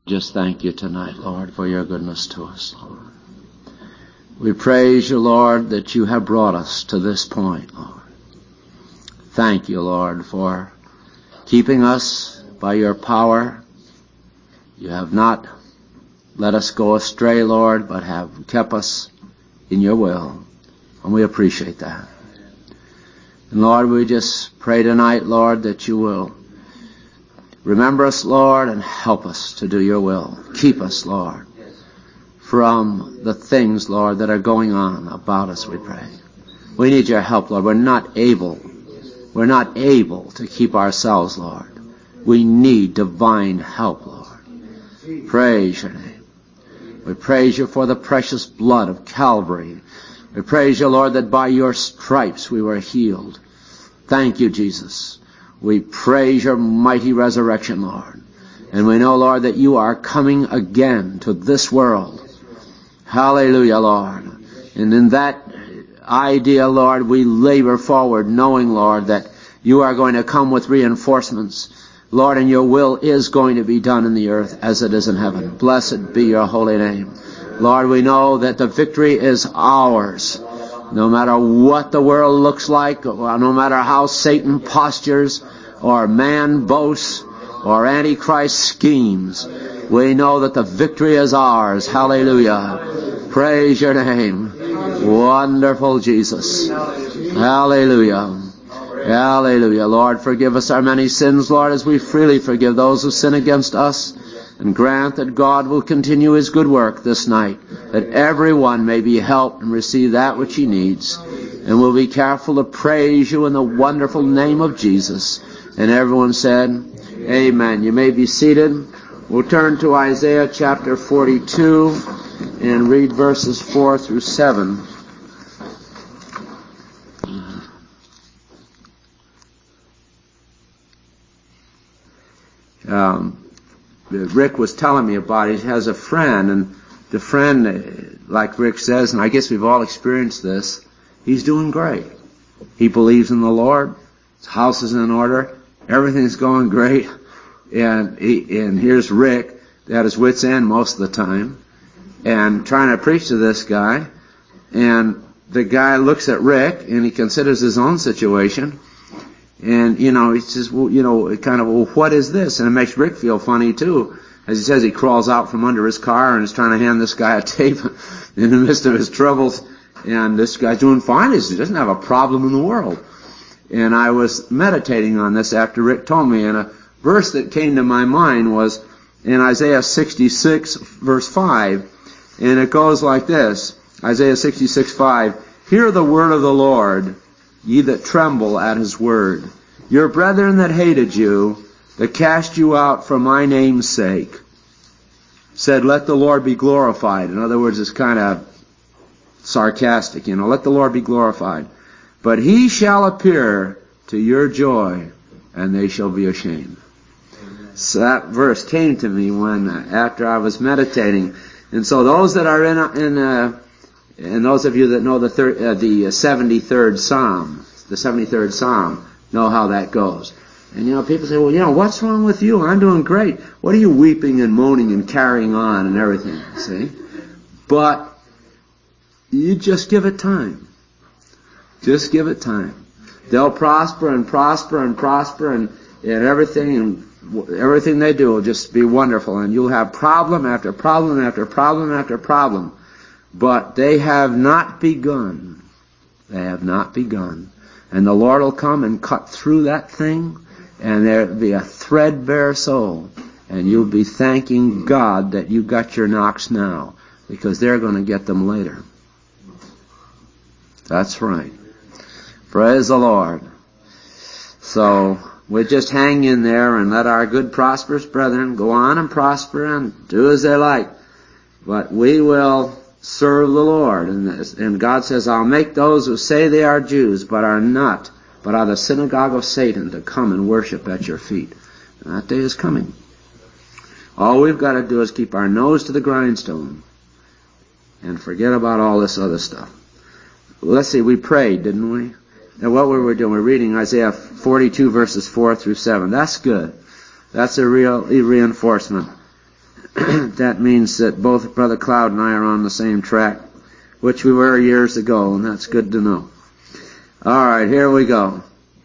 Just thank you tonight, Lord, for your goodness to us, Lord. We praise you, Lord, that you have brought us to this point, Lord. Thank you, Lord, for keeping us by your power. You have not let us go astray, Lord, but have kept us in your will. And we appreciate that. And Lord, we just pray tonight, Lord, that you will remember us, Lord, and help us to do your will. Keep us, Lord, from the things, Lord, that are going on about us, we pray. We need your help, Lord. We're not able to keep ourselves, Lord. We need divine help, Lord. Praise your name. We praise you for the precious blood of Calvary. We praise you, Lord, that by your stripes we were healed. Thank you, Jesus. We praise your mighty resurrection, Lord. And we know, Lord, that you are coming again to this world. Hallelujah, Lord. And in that idea, Lord, we labor forward, knowing, Lord, that you are going to come with reinforcements. Lord, and your will is going to be done in the earth as it is in heaven. Blessed be your holy name. Lord, we know that the victory is ours. No matter what the world looks like, no matter how Satan postures, or man boasts, or Antichrist schemes, we know that the victory is ours. Hallelujah. Praise your name. Wonderful Jesus. Hallelujah. Hallelujah. Lord, forgive us our many sins, Lord, as we freely forgive those who sin against us. And grant that God will continue his good work this night, that everyone may be helped and receive that which he needs. And we'll be careful to praise you in the wonderful name of Jesus. And everyone said, amen. You may be seated. We'll turn to Isaiah chapter 42 and read verses 4 through 7. Rick was telling me about it. He has a friend, and the friend, like Rick says, and I guess we've all experienced this, he's doing great. He believes in the Lord. His house is in order. Everything's going great. And here's Rick at his wit's end most of the time, and trying to preach to this guy. And the guy looks at Rick, and he considers his own situation. And, he says, well, what is this? And it makes Rick feel funny, too. As he says, he crawls out from under his car and is trying to hand this guy a tape in the midst of his troubles. And this guy's doing fine. He doesn't have a problem in the world. And I was meditating on this after Rick told me. And a verse that came to my mind was in Isaiah 66, verse 5. And it goes like this. Isaiah 66:5. Hear the word of the Lord, ye that tremble at his word. Your brethren that hated you, that cast you out for my name's sake, said, let the Lord be glorified. In other words, it's kind of sarcastic, let the Lord be glorified. But he shall appear to your joy, and they shall be ashamed. So that verse came to me after I was meditating. And so those that are and those of you that know the 73rd Psalm, know how that goes. And people say, well, what's wrong with you? I'm doing great. What are you weeping and moaning and carrying on and everything? See? But you just give it time. Just give it time. They'll prosper and prosper and prosper, and everything they do will just be wonderful. And you'll have problem after problem after problem after problem. But they have not begun. They have not begun. And the Lord will come and cut through that thing, and there'll be a threadbare soul. And you'll be thanking God that you got your knocks now, because they're going to get them later. That's right. Praise the Lord. So we just hang in there and let our good prosperous brethren go on and prosper and do as they like. But we will serve the Lord. And God says, I'll make those who say they are Jews, but are not, but are the synagogue of Satan, to come and worship at your feet. And that day is coming. All we've got to do is keep our nose to the grindstone and forget about all this other stuff. Let's see, we prayed, didn't we? And what were we doing? We're reading Isaiah 42 verses 4 through 7. That's good. That's a real reinforcement. That means that both Brother Cloud and I are on the same track, which we were years ago, and that's good to know. All right, here we go.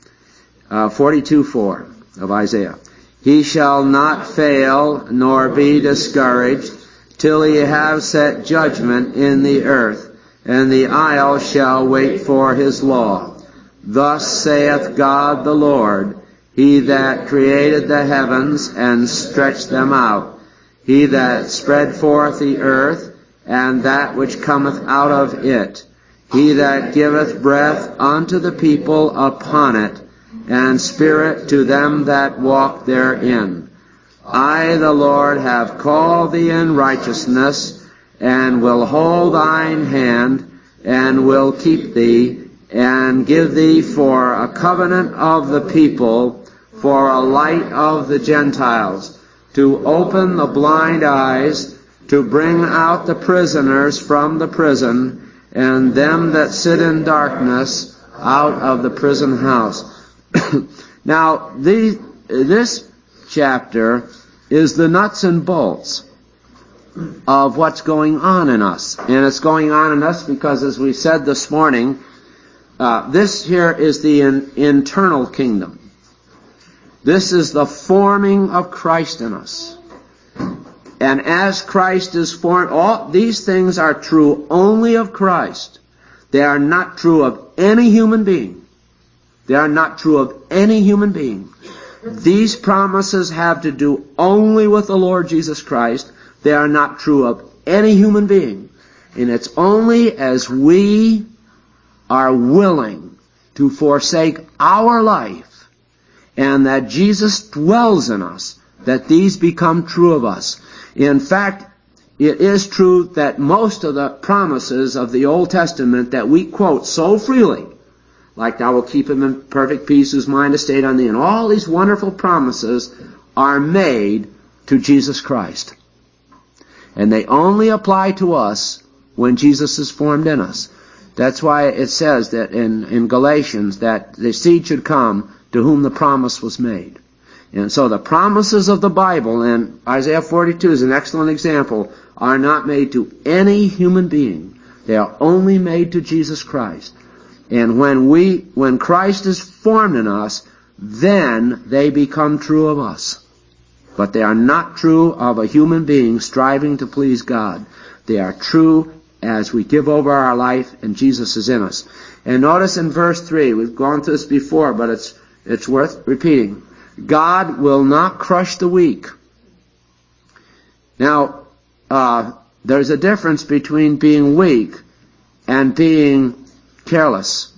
42:4 of Isaiah. He shall not fail nor be discouraged till he have set judgment in the earth, and the isle shall wait for his law. Thus saith God the Lord, He that created the heavens and stretched them out, He that spread forth the earth and that which cometh out of it, He that giveth breath unto the people upon it, and spirit to them that walk therein. I, the Lord, have called thee in righteousness, and will hold thine hand, and will keep thee, and give thee for a covenant of the people, for a light of the Gentiles, to open the blind eyes, to bring out the prisoners from the prison, and them that sit in darkness out of the prison house. Now, this chapter is the nuts and bolts of what's going on in us. And it's going on in us because, as we said this morning, this here is the internal kingdom. This is the forming of Christ in us. And as Christ is formed, all these things are true only of Christ. They are not true of any human being. They are not true of any human being. These promises have to do only with the Lord Jesus Christ. They are not true of any human being. And it's only as we are willing to forsake our life and that Jesus dwells in us that these become true of us. In fact, it is true that most of the promises of the Old Testament that we quote so freely, like thou wilt keep him in perfect peace whose mind is stayed on thee, and all these wonderful promises are made to Jesus Christ. And they only apply to us when Jesus is formed in us. That's why it says that in Galatians that the seed should come to whom the promise was made. And so the promises of the Bible, and Isaiah 42 is an excellent example, are not made to any human being. They are only made to Jesus Christ. And when Christ is formed in us, then they become true of us. But they are not true of a human being striving to please God. They are true as we give over our life and Jesus is in us. And notice in verse 3, we've gone through this before, but it's worth repeating. God will not crush the weak. Now, there's a difference between being weak and being careless.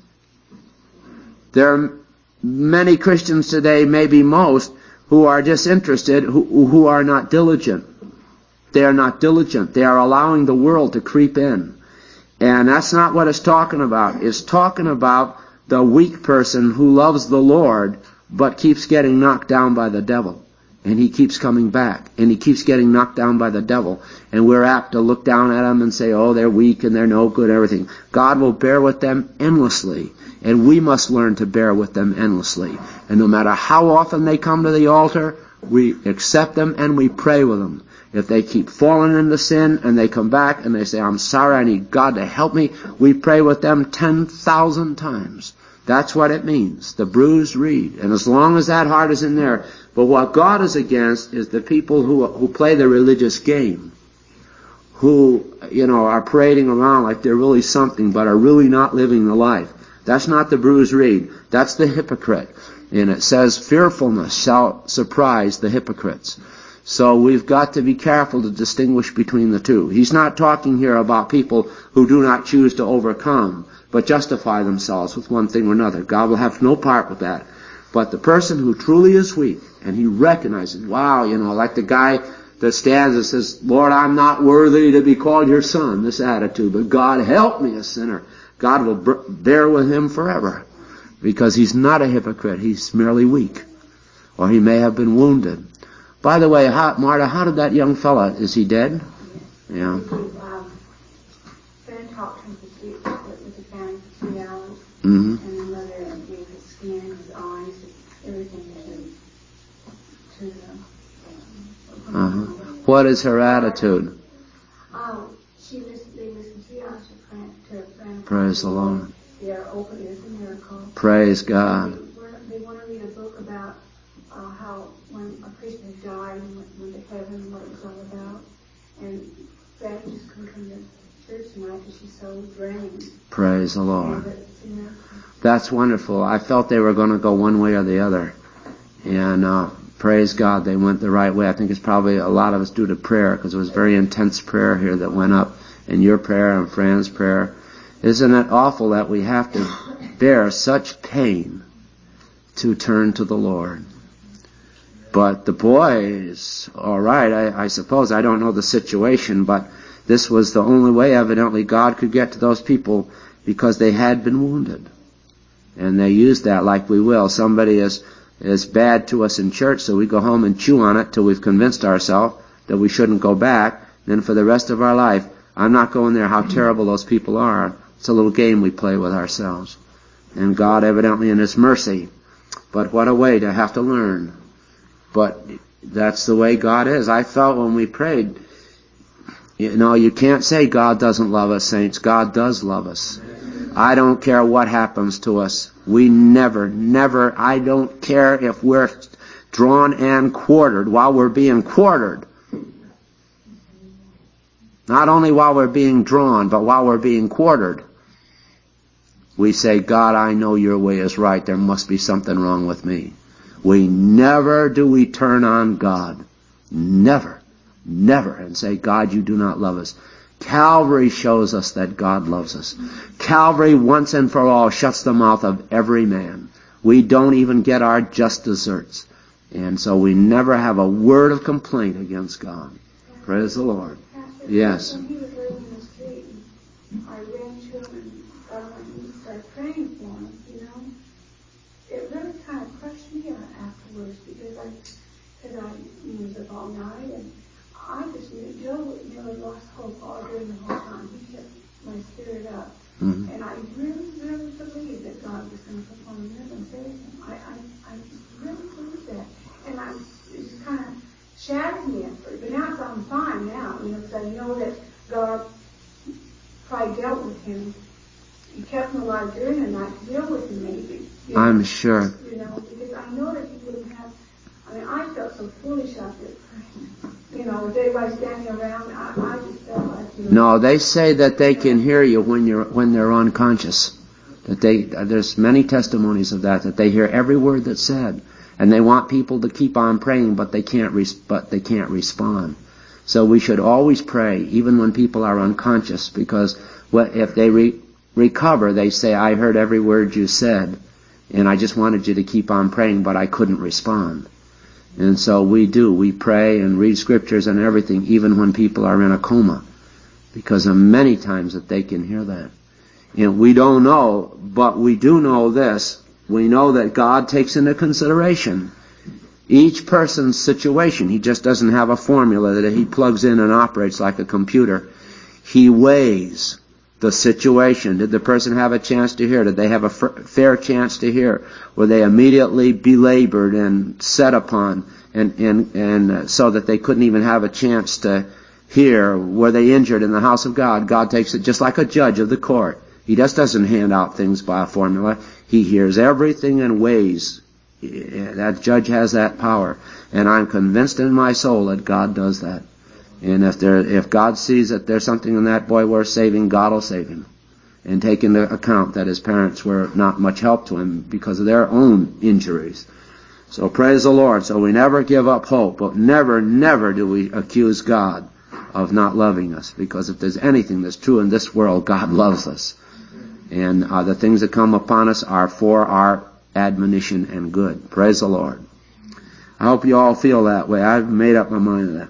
There are many Christians today, maybe most, who are disinterested, who are not diligent. They are not diligent. They are allowing the world to creep in. And that's not what it's talking about. It's talking about the weak person who loves the Lord but keeps getting knocked down by the devil. And he keeps coming back. And he keeps getting knocked down by the devil. And we're apt to look down at them and say, oh, they're weak and they're no good, everything. God will bear with them endlessly. And we must learn to bear with them endlessly. And no matter how often they come to the altar, we accept them and we pray with them. If they keep falling into sin and they come back and they say, I'm sorry, I need God to help me, we pray with them 10,000 times. That's what it means, the bruised reed. And as long as that heart is in there. But what God is against is the people who play the religious game, who, are parading around like they're really something but are really not living the life. That's not the bruised reed. That's the hypocrite. And it says fearfulness shall surprise the hypocrites. So we've got to be careful to distinguish between the two. He's not talking here about people who do not choose to overcome, but justify themselves with one thing or another. God will have no part with that. But the person who truly is weak, and he recognizes, wow, like the guy that stands and says, Lord, I'm not worthy to be called your son, this attitude, but God help me, a sinner. God will bear with him forever, because he's not a hypocrite. He's merely weak, or he may have been wounded. By the way, Marta, how did that young fella, is he dead? Yeah. Friend talked to him with the family for 3 hours, Mm-hmm. and the mother gave his skin, his eyes, everything to them. Uh-huh. What is her attitude? They listen to us to Praise the Lord. They're open as a miracle. Praise God. They want to read a book about how when a priest had died and went to heaven, what it was all about. And Fran just couldn't come to church tonight because she's so drained. Praise the Lord. Yeah, that's wonderful. I felt they were going to go one way or the other. And praise God, they went the right way. I think it's probably a lot of us due to prayer, because it was very intense prayer here that went up, and your prayer and Fran's prayer. Isn't it awful that we have to bear such pain to turn to the Lord? But the boy is all right, I suppose. I don't know the situation, but this was the only way, evidently, God could get to those people, because they had been wounded. And they used that like we will. Somebody is bad to us in church, so we go home and chew on it till we've convinced ourselves that we shouldn't go back. Then for the rest of our life, I'm not going there, how terrible those people are. It's a little game we play with ourselves. And God evidently in His mercy. But what a way to have to learn. But that's the way God is. I felt when we prayed, you can't say God doesn't love us, saints. God does love us. I don't care what happens to us. We never, I don't care if we're drawn and quartered while we're being quartered. Not only while we're being drawn, but while we're being quartered. We say, God, I know your way is right. There must be something wrong with me. We never turn on God. Never, and say, God, you do not love us. Calvary shows us that God loves us. Calvary once and for all shuts the mouth of every man. We don't even get our just desserts. And so we never have a word of complaint against God. Praise the Lord. Yes. When he was laying in the street, and I ran to him and got on my knees and started praying for him, it really kind of crushed me afterwards, because I was up all night, and I just knew Joe nearly lost hope all during the whole time. He kept my spirit up. Mm-hmm. And I really believed that God was going to perform a miracle and save him. I really believed that. And it just kind of shattered me at first. But now I'm fine now, because I know that God probably dealt with him. He kept him alive during the night to deal with him maybe. I'm sure. Because I know that he wouldn't have, I felt so foolish out there praying. With everybody standing around, I just felt like, No, they say that they can hear you when they're unconscious. That there's many testimonies of that they hear every word that's said, and they want people to keep on praying, but they can't respond. So we should always pray, even when people are unconscious, because if they recover, they say, I heard every word you said, and I just wanted you to keep on praying, but I couldn't respond. And so we pray and read scriptures and everything, even when people are in a coma, because of many times that they can hear that. We don't know, but we do know this. We know that God takes into consideration each person's situation. He just doesn't have a formula that He plugs in and operates like a computer. He weighs the situation. Did the person have a chance to hear? Did they have a fair chance to hear? Were they immediately belabored and set upon and so that they couldn't even have a chance to hear? Were they injured in the house of God? God takes it just like a judge of the court. He just doesn't hand out things by a formula. He hears everything and weighs. That judge has that power. And I'm convinced in my soul that God does that. And if God sees that there's something in that boy worth saving, God will save him. And take into account that his parents were not much help to him because of their own injuries. So praise the Lord. So we never give up hope, but never do we accuse God of not loving us. Because if there's anything that's true in this world, God loves us. And the things that come upon us are for our admonition and good. Praise the Lord. I hope you all feel that way. I've made up my mind of that.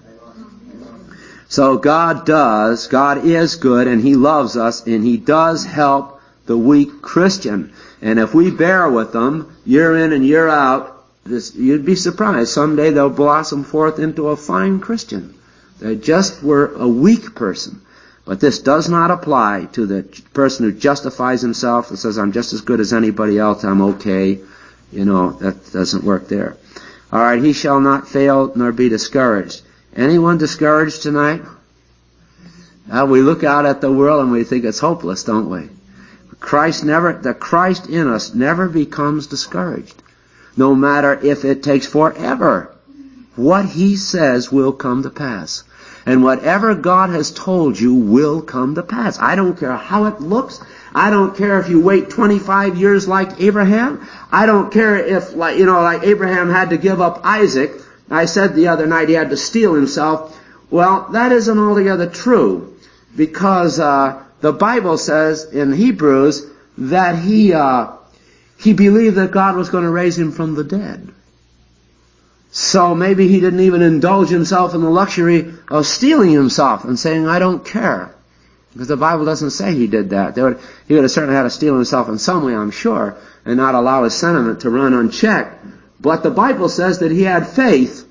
So God is good, and He loves us, and He does help the weak Christian. And if we bear with them, year in and year out, you'd be surprised. Someday they'll blossom forth into a fine Christian. They just were a weak person. But this does not apply to the person who justifies himself and says, I'm just as good as anybody else, I'm okay. That doesn't work there. All right, he shall not fail nor be discouraged. Anyone discouraged tonight? We look out at the world and we think it's hopeless, don't we? The Christ in us never becomes discouraged, no matter if it takes forever. What He says will come to pass. And whatever God has told you will come to pass. I don't care how it looks. I don't care if you wait 25 years like Abraham. I don't care if, like Abraham had to give up Isaac. I said the other night he had to steal himself. Well, that isn't altogether true, because the Bible says in Hebrews that he believed that God was going to raise him from the dead. So maybe he didn't even indulge himself in the luxury of stealing himself and saying, I don't care. Because the Bible doesn't say he did that. He would have certainly had to steal himself in some way, I'm sure, and not allow his sentiment to run unchecked. But the Bible says that he had faith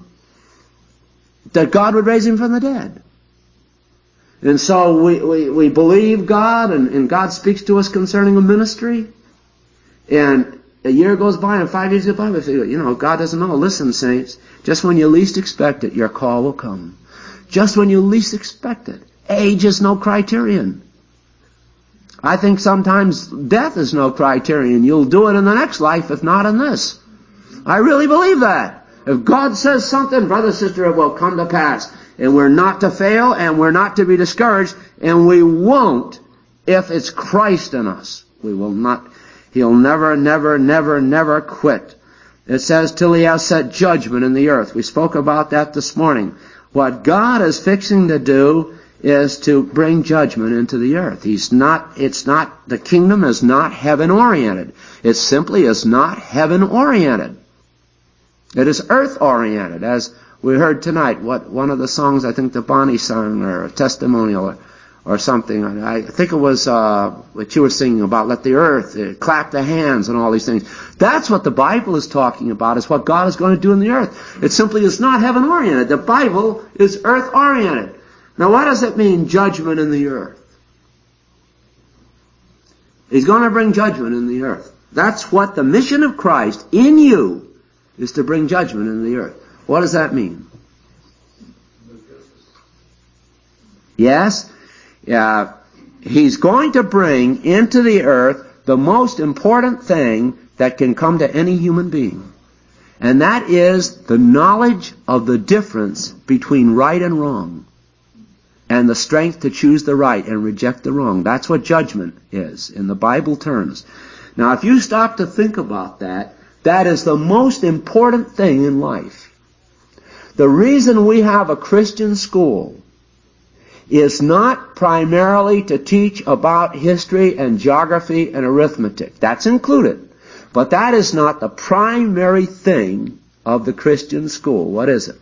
that God would raise him from the dead. And so we believe God, and God speaks to us concerning a ministry. And a year goes by and 5 years go by, we think, God doesn't know. Listen, saints, just when you least expect it, your call will come. Just when you least expect it. Age is no criterion. I think sometimes death is no criterion. You'll do it in the next life, if not in this. I really believe that. If God says something, brother, sister, it will come to pass. And we're not to fail, and we're not to be discouraged, and we won't if it's Christ in us. We will not. He'll never, never, never, never quit. It says, till He has set judgment in the earth. We spoke about that this morning. What God is fixing to do is to bring judgment into the earth. The kingdom is not heaven-oriented. It simply is not heaven-oriented. It is earth-oriented, as we heard tonight. One of the songs, I think the Bonnie sung, or a testimonial, or something. I think it was what you were singing about, let the earth clap the hands and all these things. That's what the Bible is talking about, is what God is going to do in the earth. It simply is not heaven-oriented. The Bible is earth-oriented. Now what does it mean, judgment in the earth? He's going to bring judgment in the earth. That's what the mission of Christ in you is, to bring judgment in the earth. What does that mean? Yes? He's going to bring into the earth the most important thing that can come to any human being. And that is the knowledge of the difference between right and wrong, and the strength to choose the right and reject the wrong. That's what judgment is in the Bible terms. Now, if you stop to think about that, that is the most important thing in life. The reason we have a Christian school is not primarily to teach about history and geography and arithmetic. That's included. But that is not the primary thing of the Christian school. What is it?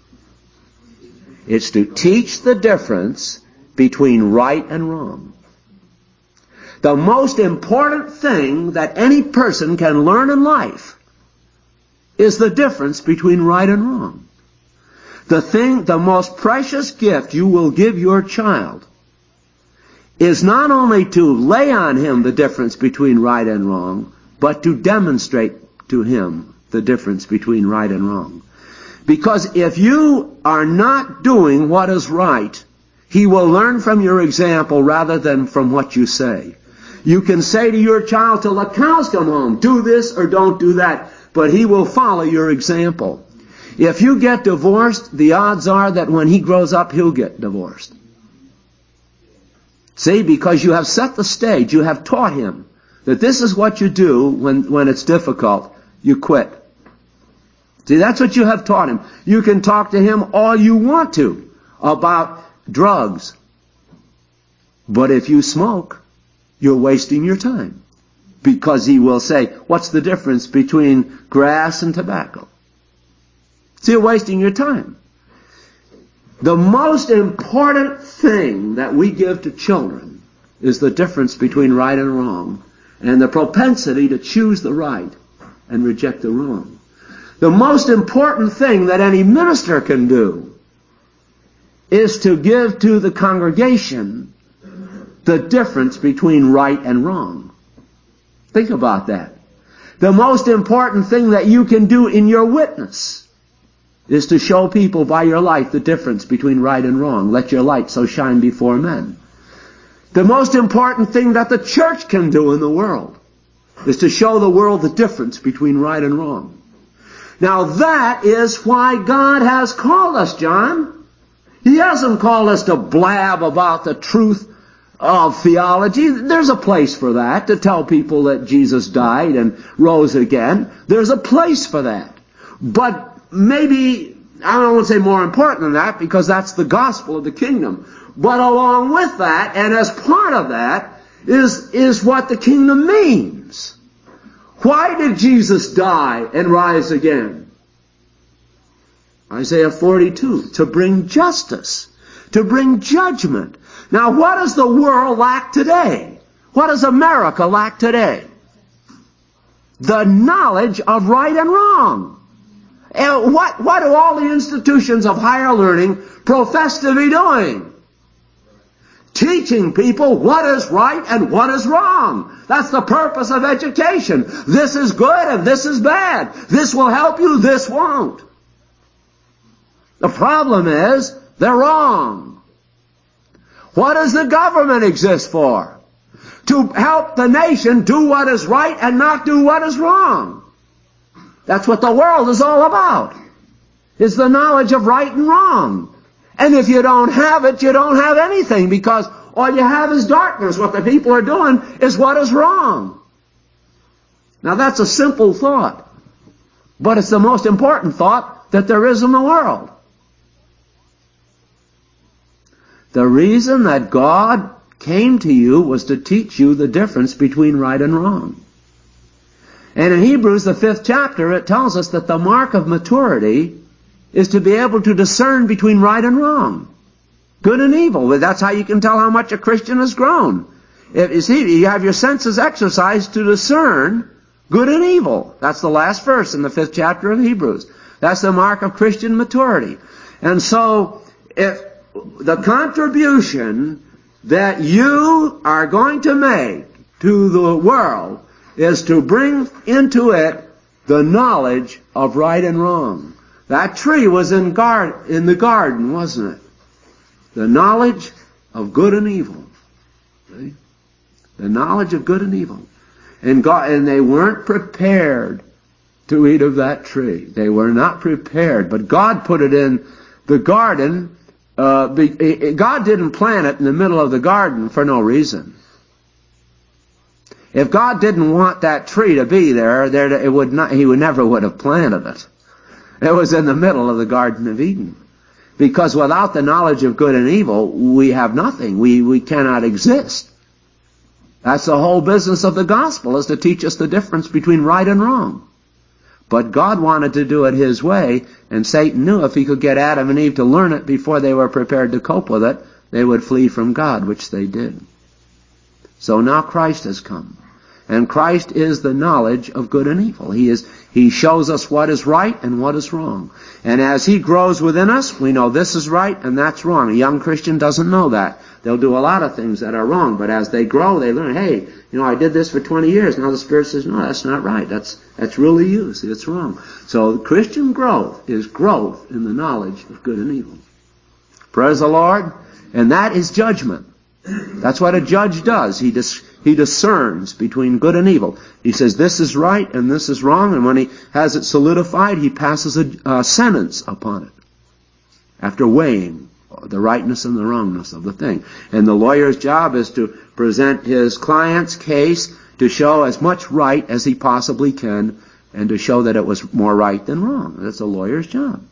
It's to teach the difference between right and wrong. The most important thing that any person can learn in life is the difference between right and wrong. The most precious gift you will give your child is not only to lay on him the difference between right and wrong, but to demonstrate to him the difference between right and wrong. Because if you are not doing what is right, he will learn from your example rather than from what you say. You can say to your child till the cows come home, do this or don't do that, but he will follow your example. If you get divorced, the odds are that when he grows up, he'll get divorced. See, because you have set the stage, you have taught him that this is what you do when it's difficult. You quit. See, that's what you have taught him. You can talk to him all you want to about drugs. But if you smoke, you're wasting your time. Because he will say, what's the difference between grass and tobacco? So you're wasting your time. The most important thing that we give to children is the difference between right and wrong, and the propensity to choose the right and reject the wrong. The most important thing that any minister can do is to give to the congregation the difference between right and wrong. Think about that. The most important thing that you can do in your witness is to show people by your life the difference between right and wrong. Let your light so shine before men. The most important thing that the church can do in the world is to show the world the difference between right and wrong. Now that is why God has called us, John. He hasn't called us to blab about the truth of theology. There's a place for that, to tell people that Jesus died and rose again. There's a place for that. But maybe, I don't want to say more important than that, because that's the gospel of the kingdom. But along with that, and as part of that, is what the kingdom means. Why did Jesus die and rise again? Isaiah 42, to bring justice, to bring judgment. Now, what does the world lack today? What does America lack today? The knowledge of right and wrong. And what do all the institutions of higher learning profess to be doing? Teaching people what is right and what is wrong. That's the purpose of education. This is good and this is bad. This will help you, this won't. The problem is, they're wrong. What does the government exist for? To help the nation do what is right and not do what is wrong. That's what the world is all about. It's the knowledge of right and wrong. And if you don't have it, you don't have anything, because all you have is darkness. What the people are doing is what is wrong. Now that's a simple thought, but it's the most important thought that there is in the world. The reason that God came to you was to teach you the difference between right and wrong. And in Hebrews, the 5th chapter, it tells us that the mark of maturity is to be able to discern between right and wrong, good and evil. That's how you can tell how much a Christian has grown. You see, you have your senses exercised to discern good and evil. That's the last verse in the 5th chapter of Hebrews. That's the mark of Christian maturity. And so, if the contribution that you are going to make to the world is to bring into it the knowledge of right and wrong. That tree was in the garden, wasn't it? The knowledge of good and evil. See? The knowledge of good and evil. And they weren't prepared to eat of that tree. They were not prepared. But God put it in the garden. God didn't plant it in the middle of the garden for no reason. If God didn't want that tree to be there, He never would have planted it. It was in the middle of the Garden of Eden. Because without the knowledge of good and evil, we have nothing. We cannot exist. That's the whole business of the gospel, is to teach us the difference between right and wrong. But God wanted to do it His way, and Satan knew if he could get Adam and Eve to learn it before they were prepared to cope with it, they would flee from God, which they did. So now Christ has come. And Christ is the knowledge of good and evil. He shows us what is right and what is wrong. And as He grows within us, we know this is right and that's wrong. A young Christian doesn't know that. They'll do a lot of things that are wrong, but as they grow, they learn, hey, I did this for 20 years. Now the Spirit says, no, that's not right. That's really you. See, it's wrong. So Christian growth is growth in the knowledge of good and evil. Praise the Lord. And that is judgment. That's what a judge does. He discerns between good and evil. He says this is right and this is wrong, and when he has it solidified, he passes a sentence upon it after weighing the rightness and the wrongness of the thing. And the lawyer's job is to present his client's case to show as much right as he possibly can, and to show that it was more right than wrong. That's a lawyer's job.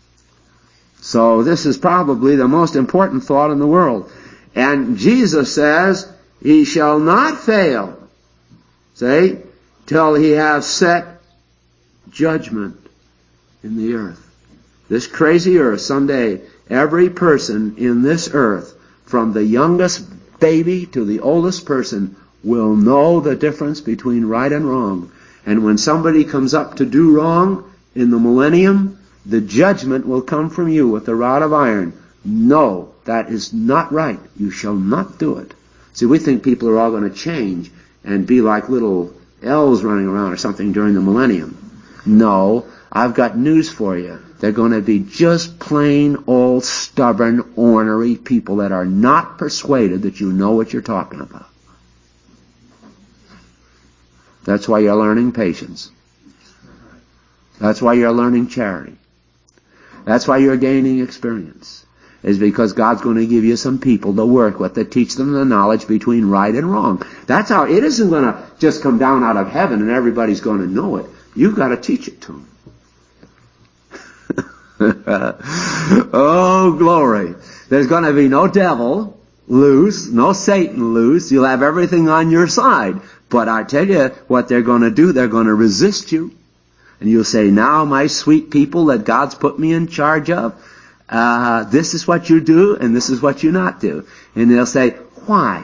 So this is probably the most important thought in the world. And Jesus says, He shall not fail, say, till He have set judgment in the earth. This crazy earth, someday, every person in this earth, from the youngest baby to the oldest person, will know the difference between right and wrong. And when somebody comes up to do wrong in the millennium, the judgment will come from you with the rod of iron. No, that is not right. You shall not do it. See, we think people are all going to change and be like little elves running around or something during the millennium. No, I've got news for you. They're going to be just plain old stubborn, ornery people that are not persuaded that you know what you're talking about. That's why you're learning patience. That's why you're learning charity. That's why you're gaining experience. Is because God's going to give you some people to work with that teach them the knowledge between right and wrong. That's how it isn't going to just come down out of heaven and everybody's going to know it. You've got to teach it to them. Oh, glory. There's going to be no devil loose, no Satan loose. You'll have everything on your side. But I tell you what they're going to do. They're going to resist you. And you'll say, now my sweet people that God's put me in charge of, this is what you do and this is what you not do. And they'll say, why?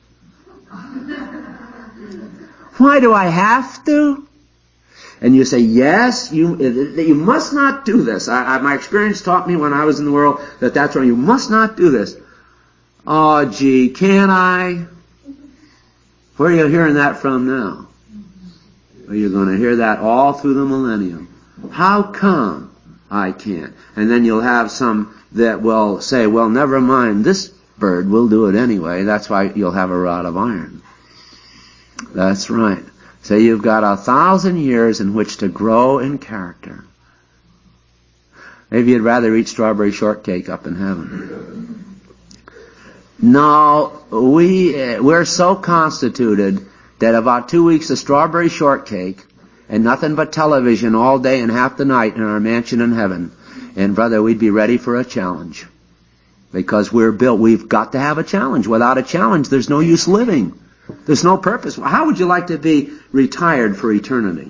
Why do I have to? And you say, yes, you must not do this. My experience taught me when I was in the world that that's wrong. You must not do this. Oh, gee, can I? Where are you hearing that from now? Well, you're going to hear that all through the millennium. How come I can't? And then you'll have some that will say, well, never mind, this bird will do it anyway. That's why you'll have a rod of iron. That's right. So you've got 1,000 years in which to grow in character. Maybe you'd rather eat strawberry shortcake up in heaven. No, we're so constituted that about 2 weeks of strawberry shortcake and nothing but television all day and half the night in our mansion in heaven. And brother, we'd be ready for a challenge. Because we've got to have a challenge. Without a challenge, there's no use living. There's no purpose. How would you like to be retired for eternity?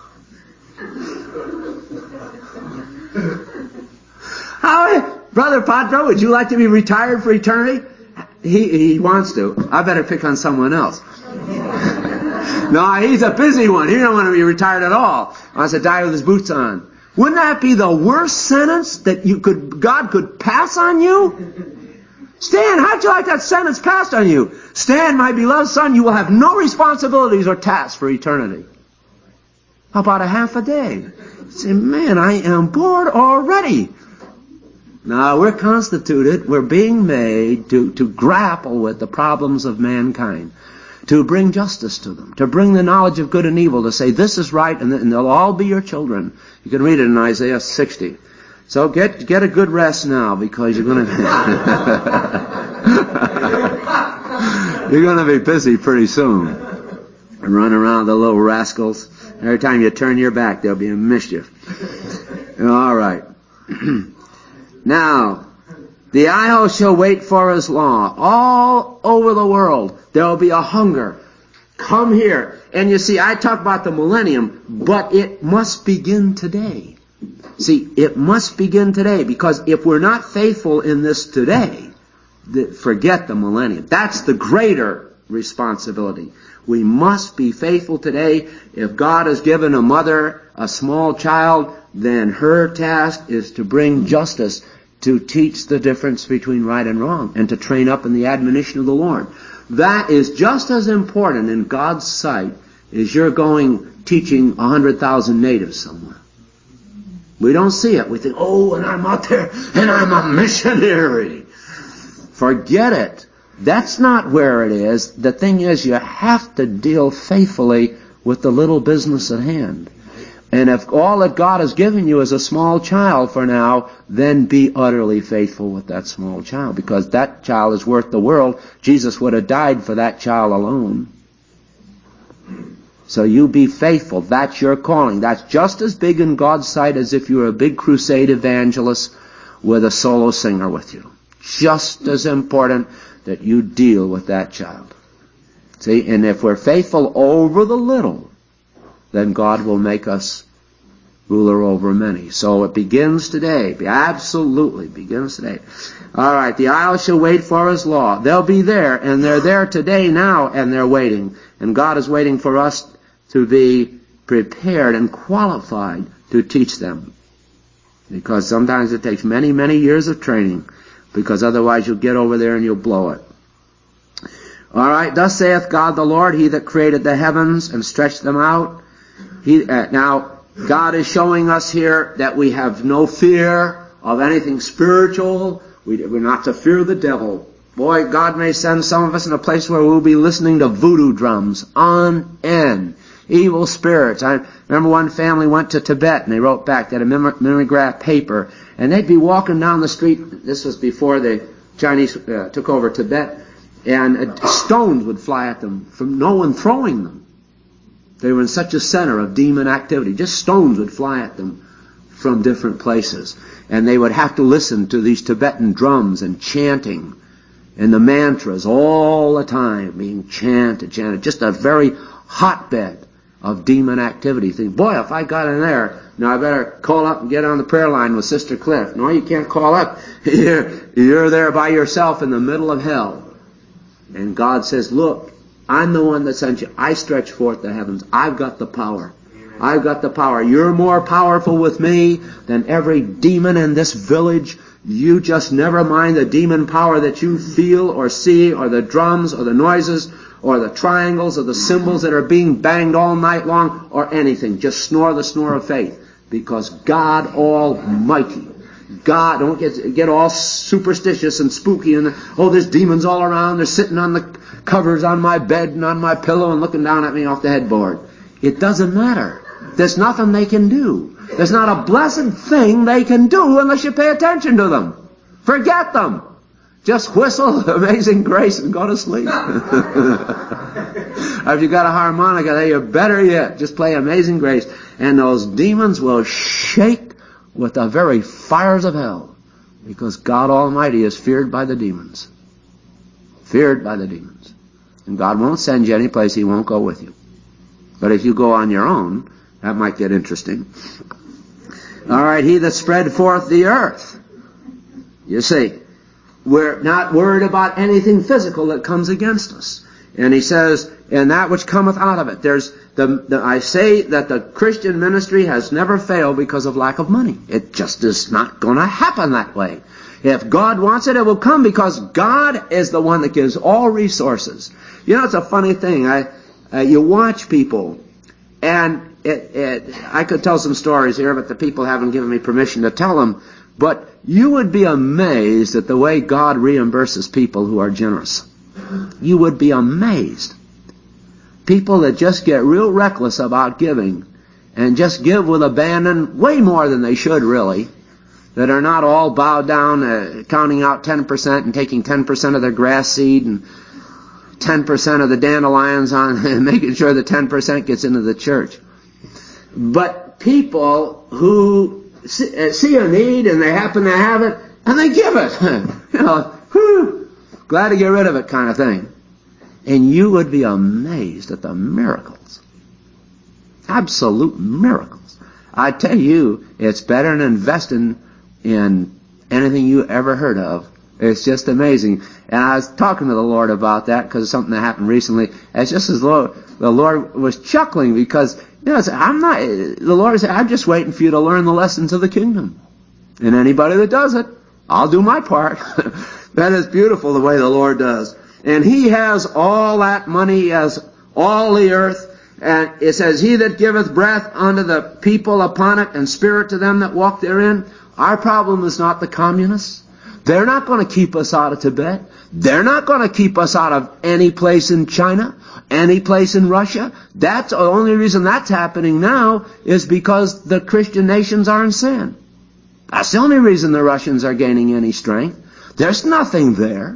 Brother Padre, would you like to be retired for eternity? He wants to. I better pick on someone else. No, he's a busy one. He don't want to be retired at all. He wants to die with his boots on. Wouldn't that be the worst sentence that God could pass on you? Stan, how'd you like that sentence passed on you? Stan, my beloved son, you will have no responsibilities or tasks for eternity. How about a half a day? Say, man, I am bored already. Now, we're constituted, we're being made to grapple with the problems of mankind, to bring justice to them, to bring the knowledge of good and evil, to say this is right, and they'll all be your children. You can read it in Isaiah 60. So get a good rest now, because you're going to you're going to be busy pretty soon. And run around the little rascals. Every time you turn your back, there'll be a mischief. All right. Now, the isle shall wait for his law. All over the world, there will be a hunger. Come here. And you see, I talk about the millennium, but it must begin today. See, it must begin today, because if we're not faithful in this today, forget the millennium. That's the greater responsibility. We must be faithful today. If God has given a mother a small child, then her task is to bring justice, to teach the difference between right and wrong, and to train up in the admonition of the Lord. That is just as important in God's sight as you're going teaching 100,000 natives somewhere. We don't see it. We think, oh, and I'm out there, and I'm a missionary. Forget it. That's not where it is. The thing is, you have to deal faithfully with the little business at hand. And if all that God has given you is a small child for now, then be utterly faithful with that small child, because that child is worth the world. Jesus would have died for that child alone. So you be faithful. That's your calling. That's just as big in God's sight as if you were a big crusade evangelist with a solo singer with you. Just as important that you deal with that child. See, and if we're faithful over the little, then God will make us ruler over many. So it begins today. Absolutely begins today. All right, the isle shall wait for his law. They'll be there, and they're there today now, and they're waiting. And God is waiting for us to be prepared and qualified to teach them. Because sometimes it takes many, many years of training, because otherwise you'll get over there and you'll blow it. All right, thus saith God the Lord, He that created the heavens and stretched them out. Now, God is showing us here that we have no fear of anything spiritual. We're not to fear the devil. Boy, God may send some of us in a place where we'll be listening to voodoo drums on end. Evil spirits. I remember one family went to Tibet and they wrote back. They had a mimeograph paper. And they'd be walking down the street. This was before the Chinese took over Tibet. And stones would fly at them from no one throwing them. They were in such a center of demon activity. Just stones would fly at them from different places. And they would have to listen to these Tibetan drums and chanting and the mantras all the time being chanted. Just a very hotbed of demon activity. Think, boy, if I got in there, now I better call up and get on the prayer line with Sister Cliff. No, you can't call up. You're there by yourself in the middle of hell. And God says, look, I'm the one that sent you. I stretch forth the heavens. I've got the power. I've got the power. You're more powerful with me than every demon in this village. You just never mind the demon power that you feel or see, or the drums or the noises or the triangles or the symbols that are being banged all night long, or anything. Just snore the snore of faith. Because God Almighty, God, don't get all superstitious and spooky and, oh, there's demons all around. They're sitting on the covers on my bed and on my pillow and looking down at me off the headboard. It doesn't matter. There's nothing they can do. There's not a blessed thing they can do unless you pay attention to them. Forget them. Just whistle Amazing Grace and go to sleep. Or if you got a harmonica there, you're better yet. Just play Amazing Grace. And those demons will shake with the very fires of hell. Because God Almighty is feared by the demons. Feared by the demons. And God won't send you any place He won't go with you. But if you go on your own, that might get interesting. All right, He that spread forth the earth. You see, we're not worried about anything physical that comes against us. And He says, and that which cometh out of it. I say that the Christian ministry has never failed because of lack of money. It just is not going to happen that way. If God wants it, it will come, because God is the one that gives all resources. You know, it's a funny thing. You watch people, and I could tell some stories here, but the people haven't given me permission to tell them. But you would be amazed at the way God reimburses people who are generous. You would be amazed. People that just get real reckless about giving and just give with abandon, way more than they should really, that are not all bowed down, counting out 10% and taking 10% of their grass seed and 10% of the dandelions on and making sure the 10% gets into the church. But people who see a need and they happen to have it and they give it. Glad to get rid of it kind of thing. And you would be amazed at the miracles. Absolute miracles. I tell you, it's better than investing in anything you ever heard of. It's just amazing. And I was talking to the Lord about that because of something that happened recently. It's just as though the Lord was chuckling because, the Lord said, I'm just waiting for you to learn the lessons of the kingdom. And anybody that does it, I'll do my part. That is beautiful the way the Lord does. And He has all that money, He has all the earth. And it says, He that giveth breath unto the people upon it, and spirit to them that walk therein. Our problem is not the communists. They're not going to keep us out of Tibet. They're not going to keep us out of any place in China, any place in Russia. That's the only reason that's happening now is because the Christian nations are in sin. That's the only reason the Russians are gaining any strength. There's nothing there.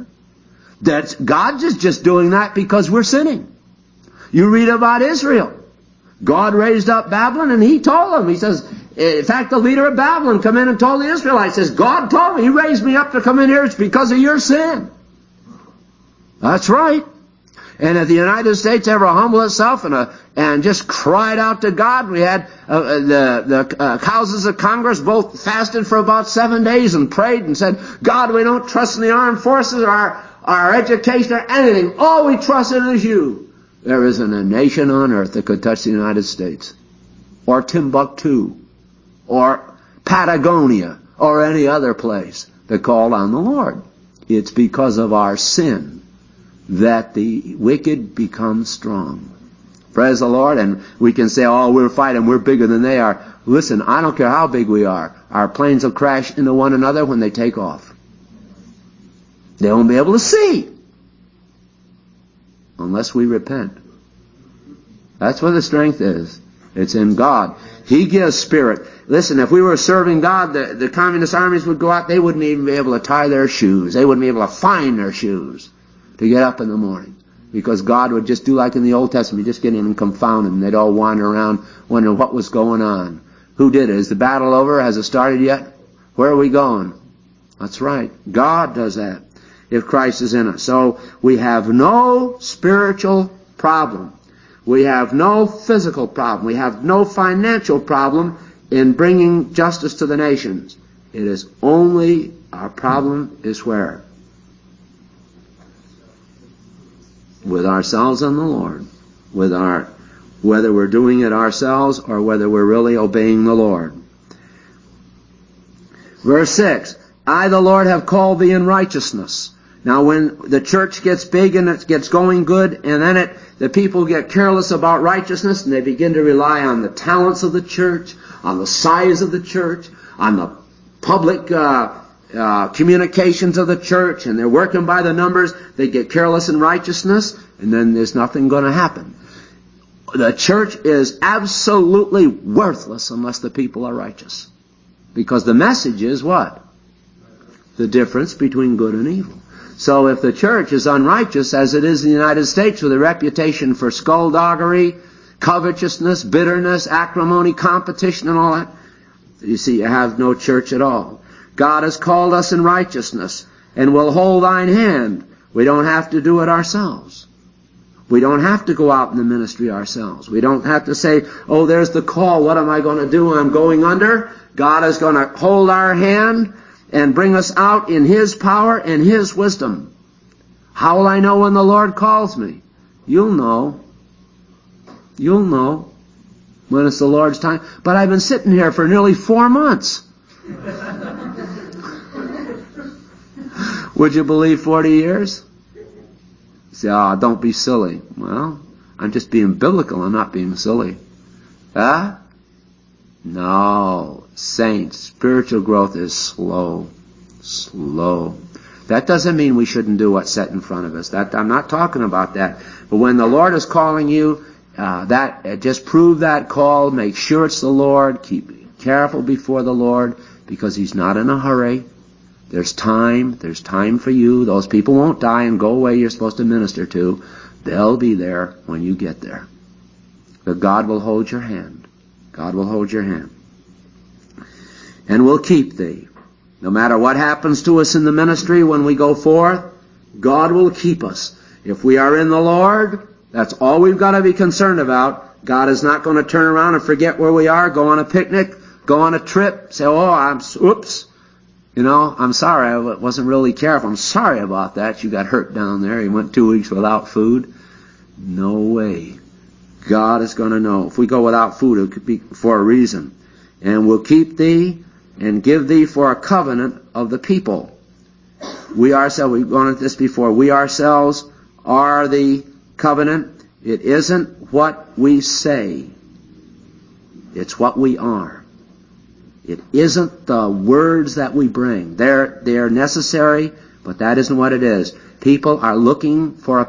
God is just doing that because we're sinning. You read about Israel. God raised up Babylon and He told them. He says, in fact, the leader of Babylon come in and told the Israelites, says, God told me, He raised me up to come in here. It's because of your sin. That's right. And if the United States ever humbled itself and just cried out to God, we had the houses of Congress both fasted for about 7 days and prayed and said, God, we don't trust in the armed forces or our education or anything. All we trust in is you. There isn't a nation on earth that could touch the United States or Timbuktu or Patagonia or any other place that called on the Lord. It's because of our sin that the wicked become strong. Praise the Lord. And we can say, oh, we're fighting, we're bigger than they are. Listen, I don't care how big we are. Our planes will crash into one another when they take off. They won't be able to see unless we repent. That's where the strength is. It's in God. He gives spirit. Listen, if we were serving God, the communist armies would go out, they wouldn't even be able to tie their shoes. They wouldn't be able to find their shoes to get up in the morning. Because God would just do like in the Old Testament, just get in and confound them. They'd all wander around wondering what was going on. Who did it? Is the battle over? Has it started yet? Where are we going? That's right. God does that if Christ is in us. So we have no spiritual problem. We have no physical problem. We have no financial problem in bringing justice to the nations. It is only, our problem is where? With ourselves and the Lord. Whether we're doing it ourselves or whether we're really obeying the Lord. Verse 6, I, the Lord, have called thee in righteousness. Now when the church gets big and it gets going good, and then the people get careless about righteousness, and they begin to rely on the talents of the church, on the size of the church, on the public communications of the church, and they're working by the numbers, they get careless in righteousness, and then there's nothing going to happen. The church is absolutely worthless unless the people are righteous. Because the message is what? The difference between good and evil. So if the church is unrighteous, as it is in the United States, with a reputation for skullduggery, covetousness, bitterness, acrimony, competition, and all that, you see, you have no church at all. God has called us in righteousness and will hold thine hand. We don't have to do it ourselves. We don't have to go out in the ministry ourselves. We don't have to say, oh, there's the call. What am I going to do? I'm going under. God is going to hold our hand and bring us out in His power and His wisdom. How will I know when the Lord calls me? You'll know. You'll know when it's the Lord's time. But I've been sitting here for nearly 4 months. Would you believe 40 years? You say, oh, don't be silly. Well, I'm just being biblical. I'm not being silly. Huh? No. Saints, spiritual growth is slow. Slow. That doesn't mean we shouldn't do what's set in front of us. I'm not talking about that. But when the Lord is calling you, just prove that call. Make sure it's the Lord. Keep careful before the Lord, because He's not in a hurry. There's time. There's time for you. Those people won't die and go away you're supposed to minister to. They'll be there when you get there. But God will hold your hand. God will hold your hand. And will keep thee. No matter what happens to us in the ministry when we go forth, God will keep us. If we are in the Lord, that's all we've got to be concerned about. God is not going to turn around and forget where we are, go on a picnic, go on a trip, say, oh, oops. I'm sorry, I wasn't really careful. I'm sorry about that. You got hurt down there. You went 2 weeks without food. No way. God is going to know. If we go without food, it could be for a reason. And will keep thee and give thee for a covenant of the people. We ourselves, we've gone into this before, we ourselves are the covenant. It isn't what we say. It's what we are. It isn't the words that we bring. They're necessary, but that isn't what it is. People are looking for a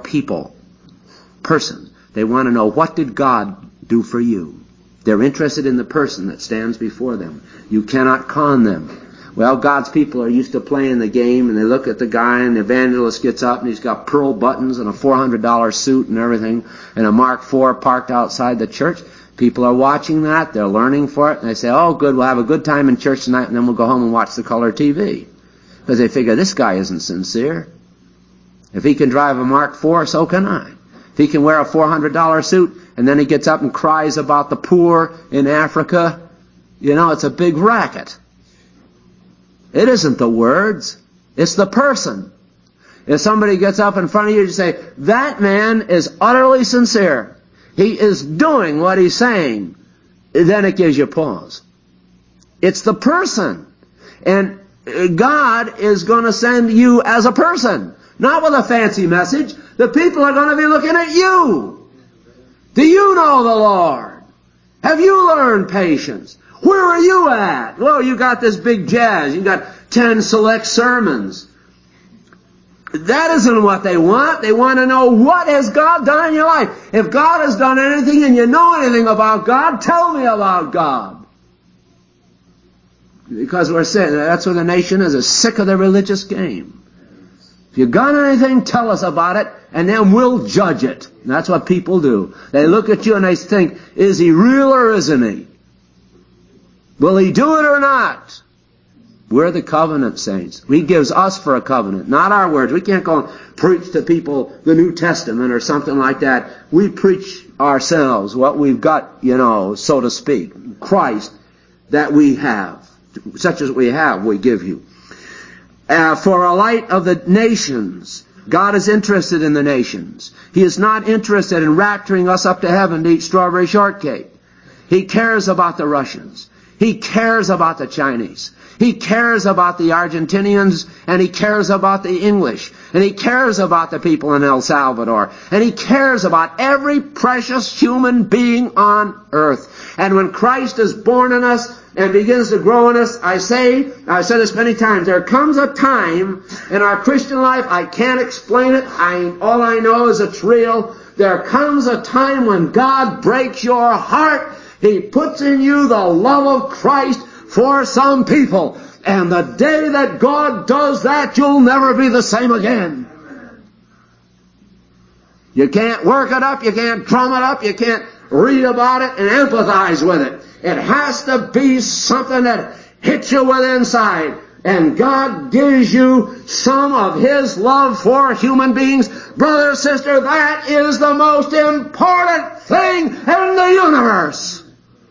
person. They want to know, what did God do for you? They're interested in the person that stands before them. You cannot con them. Well, God's people are used to playing the game, and they look at the guy, and the evangelist gets up, and he's got pearl buttons and a $400 suit and everything, and a Mark IV parked outside the church. People are watching that. They're learning for it, and they say, oh, good, we'll have a good time in church tonight, and then we'll go home and watch the color TV. Because they figure, this guy isn't sincere. If he can drive a Mark IV, so can I. If he can wear a $400 suit, and then he gets up and cries about the poor in Africa, it's a big racket. It isn't the words. It's the person. If somebody gets up in front of you and you say, that man is utterly sincere, he is doing what he's saying, then it gives you pause. It's the person. And God is going to send you as a person, not with a fancy message. The people are going to be looking at you Do you know the Lord? Have you learned patience? Where are you at? Well, you got this big jazz. You got 10 select sermons. That isn't what they want. They want to know, what has God done in your life? If God has done anything and you know anything about God, tell me about God. Because we're saying that's what the nation is sick of the religious game. If you got anything, tell us about it, and then we'll judge it. And that's what people do. They look at you and they think, is he real or isn't he? Will he do it or not? We're the covenant saints. He gives us for a covenant, not our words. We can't go and preach to people the New Testament or something like that. We preach ourselves, what we've got, so to speak. Christ that we have, such as we have, we give you. For a light of the nations. God is interested in the nations. He is not interested in rapturing us up to heaven to eat strawberry shortcake. He cares about the Russians. He cares about the Chinese. He cares about the Argentinians, and he cares about the English, and he cares about the people in El Salvador, and he cares about every precious human being on earth. And when Christ is born in us and begins to grow in us, I've said this many times, there comes a time in our Christian life, I can't explain it, all I know is it's real. There comes a time when God breaks your heart. He puts in you the love of Christ for some people. And the day that God does that, you'll never be the same again. You can't work it up, you can't drum it up, you can't read about it and empathize with it. It has to be something that hits you with inside. And God gives you some of His love for human beings. Brother, sister, that is the most important thing in the universe.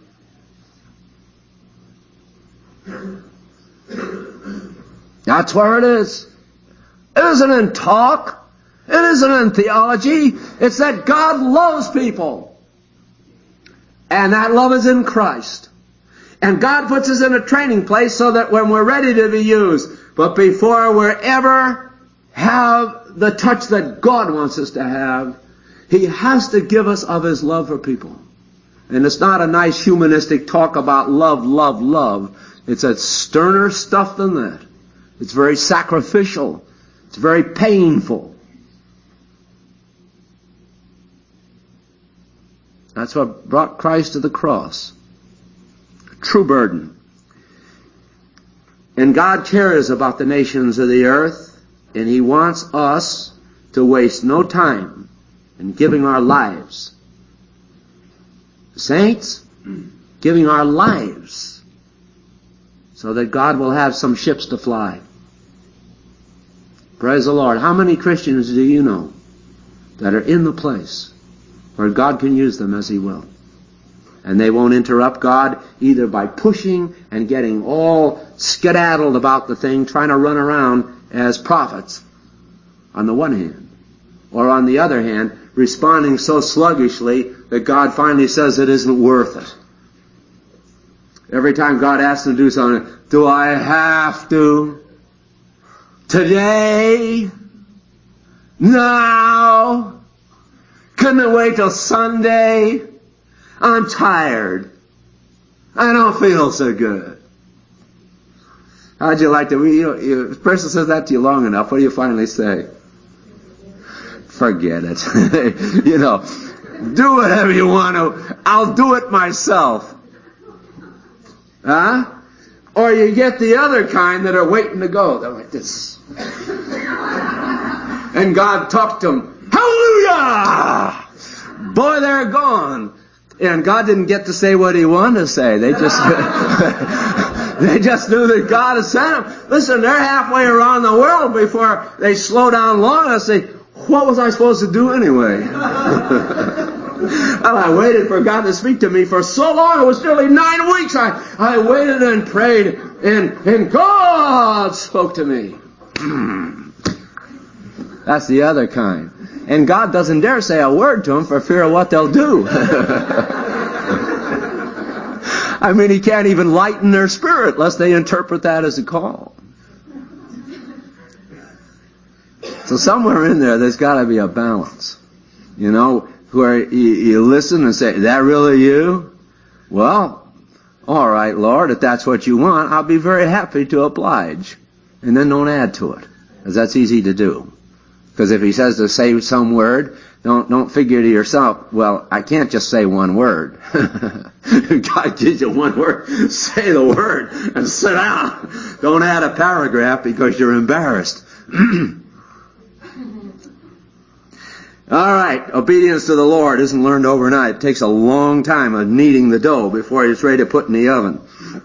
That's where it is. It isn't in talk. It isn't in theology. It's that God loves people. And that love is in Christ. And God puts us in a training place so that when we're ready to be used, but before we ever have the touch that God wants us to have, He has to give us of His love for people. And it's not a nice humanistic talk about love, love, love. It's a sterner stuff than that. It's very sacrificial. It's very painful. That's what brought Christ to the cross. True burden. And God cares about the nations of the earth, and He wants us to waste no time in giving our lives. Saints, giving our lives so that God will have some ships to fly. Praise the Lord. How many Christians do you know that are in the place where God can use them as He will? And they won't interrupt God either by pushing and getting all skedaddled about the thing, trying to run around as prophets on the one hand, or on the other hand, responding so sluggishly that God finally says it isn't worth it. Every time God asks them to do something, do I have to? Today? Now? Couldn't it wait till Sunday? I'm tired. I don't feel so good. How'd you like to, if a person says that to you long enough, what do you finally say? Forget it. Do whatever you want to. I'll do it myself. Huh? Or you get the other kind that are waiting to go. They're like this. And God talked to them. Hallelujah! Boy, they're gone. And God didn't get to say what He wanted to say. They just they just knew that God had sent them. Listen, they're halfway around the world before they slow down long enough to say, what was I supposed to do anyway? Well, I waited for God to speak to me for so long. It was nearly 9 weeks. I waited and prayed, and God spoke to me. That's the other kind. And God doesn't dare say a word to them for fear of what they'll do. I mean, He can't even lighten their spirit lest they interpret that as a call. So somewhere in there's got to be a balance. where you listen and say, "Is that really you?" Well, all right, Lord, if that's what you want, I'll be very happy to oblige. And then don't add to it, because that's easy to do. Because if he says to say some word, don't figure to yourself, well, I can't just say one word. God gives you one word, say the word and sit down. Don't add a paragraph because you're embarrassed. All right, obedience to the Lord isn't learned overnight. It takes a long time of kneading the dough before it's ready to put in the oven.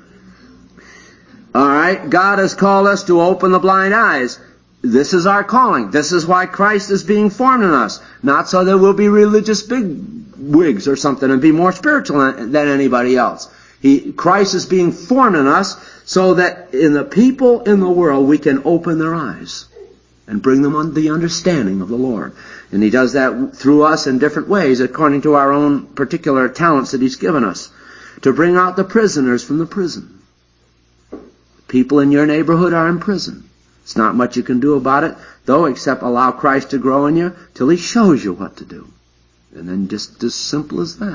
All right, God has called us to open the blind eyes. This is our calling. This is why Christ is being formed in us. Not so that we'll be religious bigwigs or something and be more spiritual than anybody else. Christ is being formed in us so that in the people in the world we can open their eyes and bring them on the understanding of the Lord. And He does that through us in different ways according to our own particular talents that He's given us. To bring out the prisoners from the prison. People in your neighborhood are in prison. It's not much you can do about it, though, except allow Christ to grow in you till He shows you what to do. And then just as simple as that.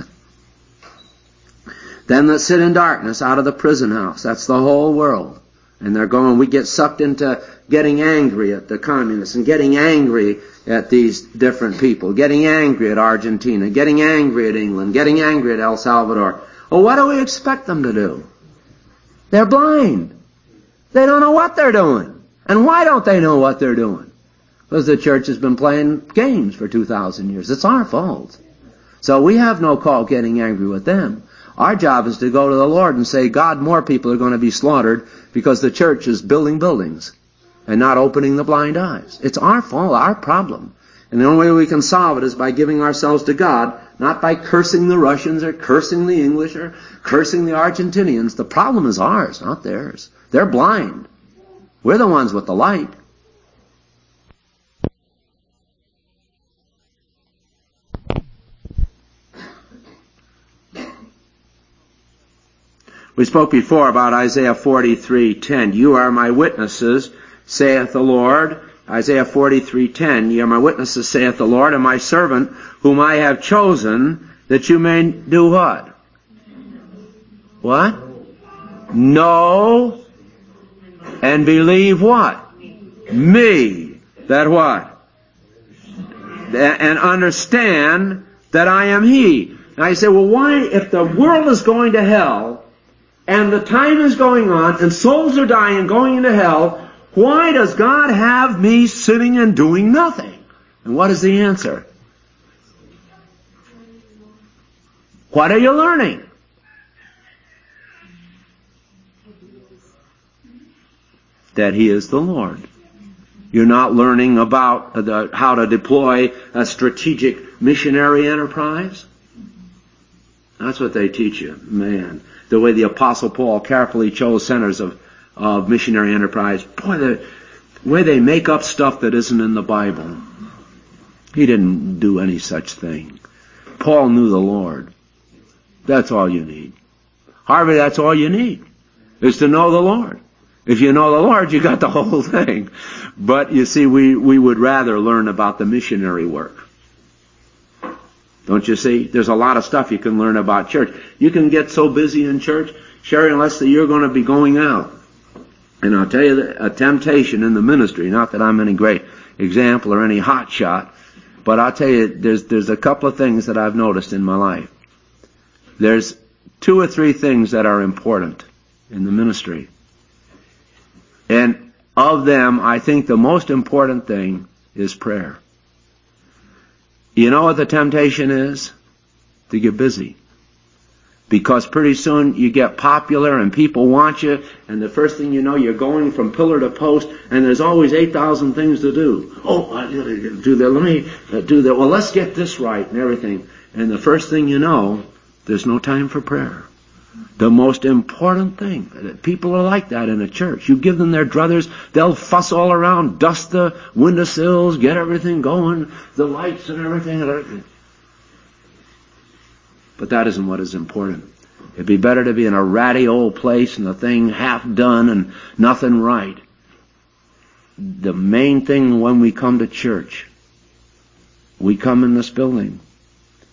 Them that sit in darkness out of the prison house. That's the whole world. And they're going, we get sucked into getting angry at the communists and getting angry at these different people, getting angry at Argentina, getting angry at England, getting angry at El Salvador. Well, what do we expect them to do? They're blind. They don't know what they're doing. And why don't they know what they're doing? Because the church has been playing games for 2,000 years. It's our fault. So we have no call getting angry with them. Our job is to go to the Lord and say, God, more people are going to be slaughtered because the church is building buildings and not opening the blind eyes. It's our fault, our problem. And the only way we can solve it is by giving ourselves to God, not by cursing the Russians or cursing the English or cursing the Argentinians. The problem is ours, not theirs. They're blind. We're the ones with the light. We spoke before about Isaiah 43:10. You are my witnesses, saith the Lord. Isaiah 43:10. You are my witnesses, saith the Lord, and my servant, whom I have chosen, that you may do what? What? Know and believe what? Me. That what? And understand that I am He. Now you say, well, why, if the world is going to hell, and the time is going on, and souls are dying, going into hell, why does God have me sitting and doing nothing? And what is the answer? What are you learning? That He is the Lord. You're not learning about how to deploy a strategic missionary enterprise. That's what they teach you. Man, the way the Apostle Paul carefully chose centers of missionary enterprise. Boy, the way they make up stuff that isn't in the Bible. He didn't do any such thing. Paul knew the Lord. That's all you need. Harvey, that's all you need, is to know the Lord. If you know the Lord, you got the whole thing. But you see, we would rather learn about the missionary work. Don't you see? There's a lot of stuff you can learn about church. You can get so busy in church, Sherry, unless you're going to be going out. And I'll tell you a temptation in the ministry, not that I'm any great example or any hot shot, but I'll tell you, there's a couple of things that I've noticed in my life. There's 2 or 3 things that are important in the ministry. And of them, I think the most important thing is prayer. You know what the temptation is? To get busy. Because pretty soon you get popular and people want you, and the first thing you know, you're going from pillar to post, and there's always 8,000 things to do. Oh, I gotta do that. Let me do that. Well, let's get this right and everything. And the first thing you know, there's no time for prayer. The most important thing. People are like that in a church. You give them their druthers, they'll fuss all around, dust the windowsills, get everything going, the lights and everything. But that isn't what is important. It'd be better to be in a ratty old place and the thing half done and nothing right. The main thing when we come to church, we come in this building,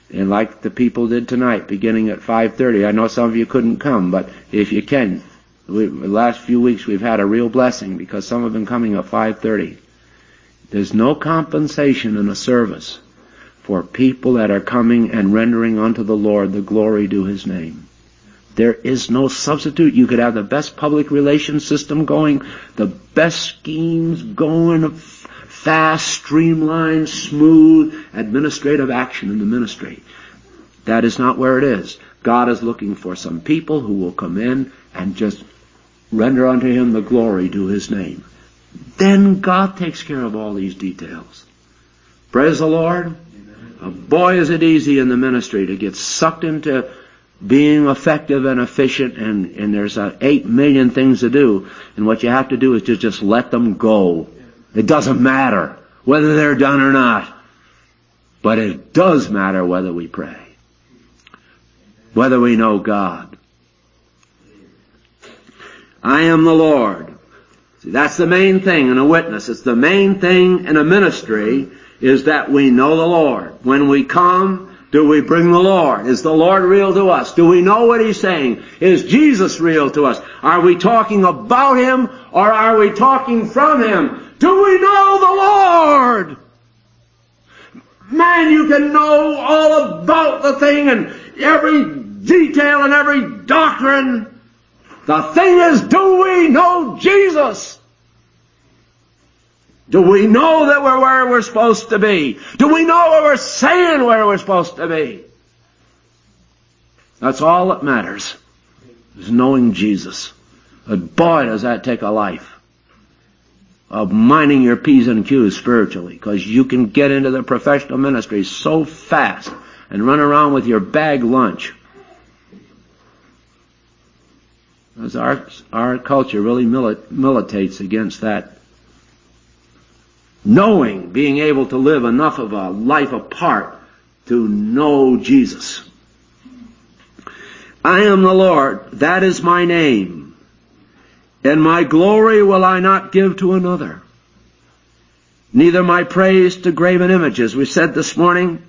And like the people did tonight, beginning at 5:30. I know some of you couldn't come, but if you can, the last few weeks we've had a real blessing because some have been coming at 5:30. There's no compensation in a service for people that are coming and rendering unto the Lord the glory due His name. There is no substitute. You could have the best public relations system going, the best schemes going, fast, streamlined, smooth, administrative action in the ministry. That is not where it is. God is looking for some people who will come in and just render unto Him the glory due His name. Then God takes care of all these details. Praise the Lord. Boy, is it easy in the ministry to get sucked into being effective and efficient, and there's 8 million things to do, and what you have to do is to just let them go. It doesn't matter whether they're done or not. But it does matter whether we pray. Whether we know God. I am the Lord. See, that's the main thing in a witness. It's the main thing in a ministry is that we know the Lord. When we come, do we bring the Lord? Is the Lord real to us? Do we know what He's saying? Is Jesus real to us? Are we talking about Him or are we talking from Him? Do we know the Lord? Man, you can know all about the thing and every detail and every doctrine. The thing is, do we know Jesus? Do we know that we're where we're supposed to be? Do we know what we're saying where we're supposed to be? That's all that matters, is knowing Jesus. But boy, does that take a life of minding your P's and Q's spiritually, because you can get into the professional ministry so fast and run around with your bag lunch. Because our culture really militates against that. Knowing, being able to live enough of a life apart to know Jesus. I am the Lord, that is my name. And my glory will I not give to another, neither my praise to graven images. We said this morning,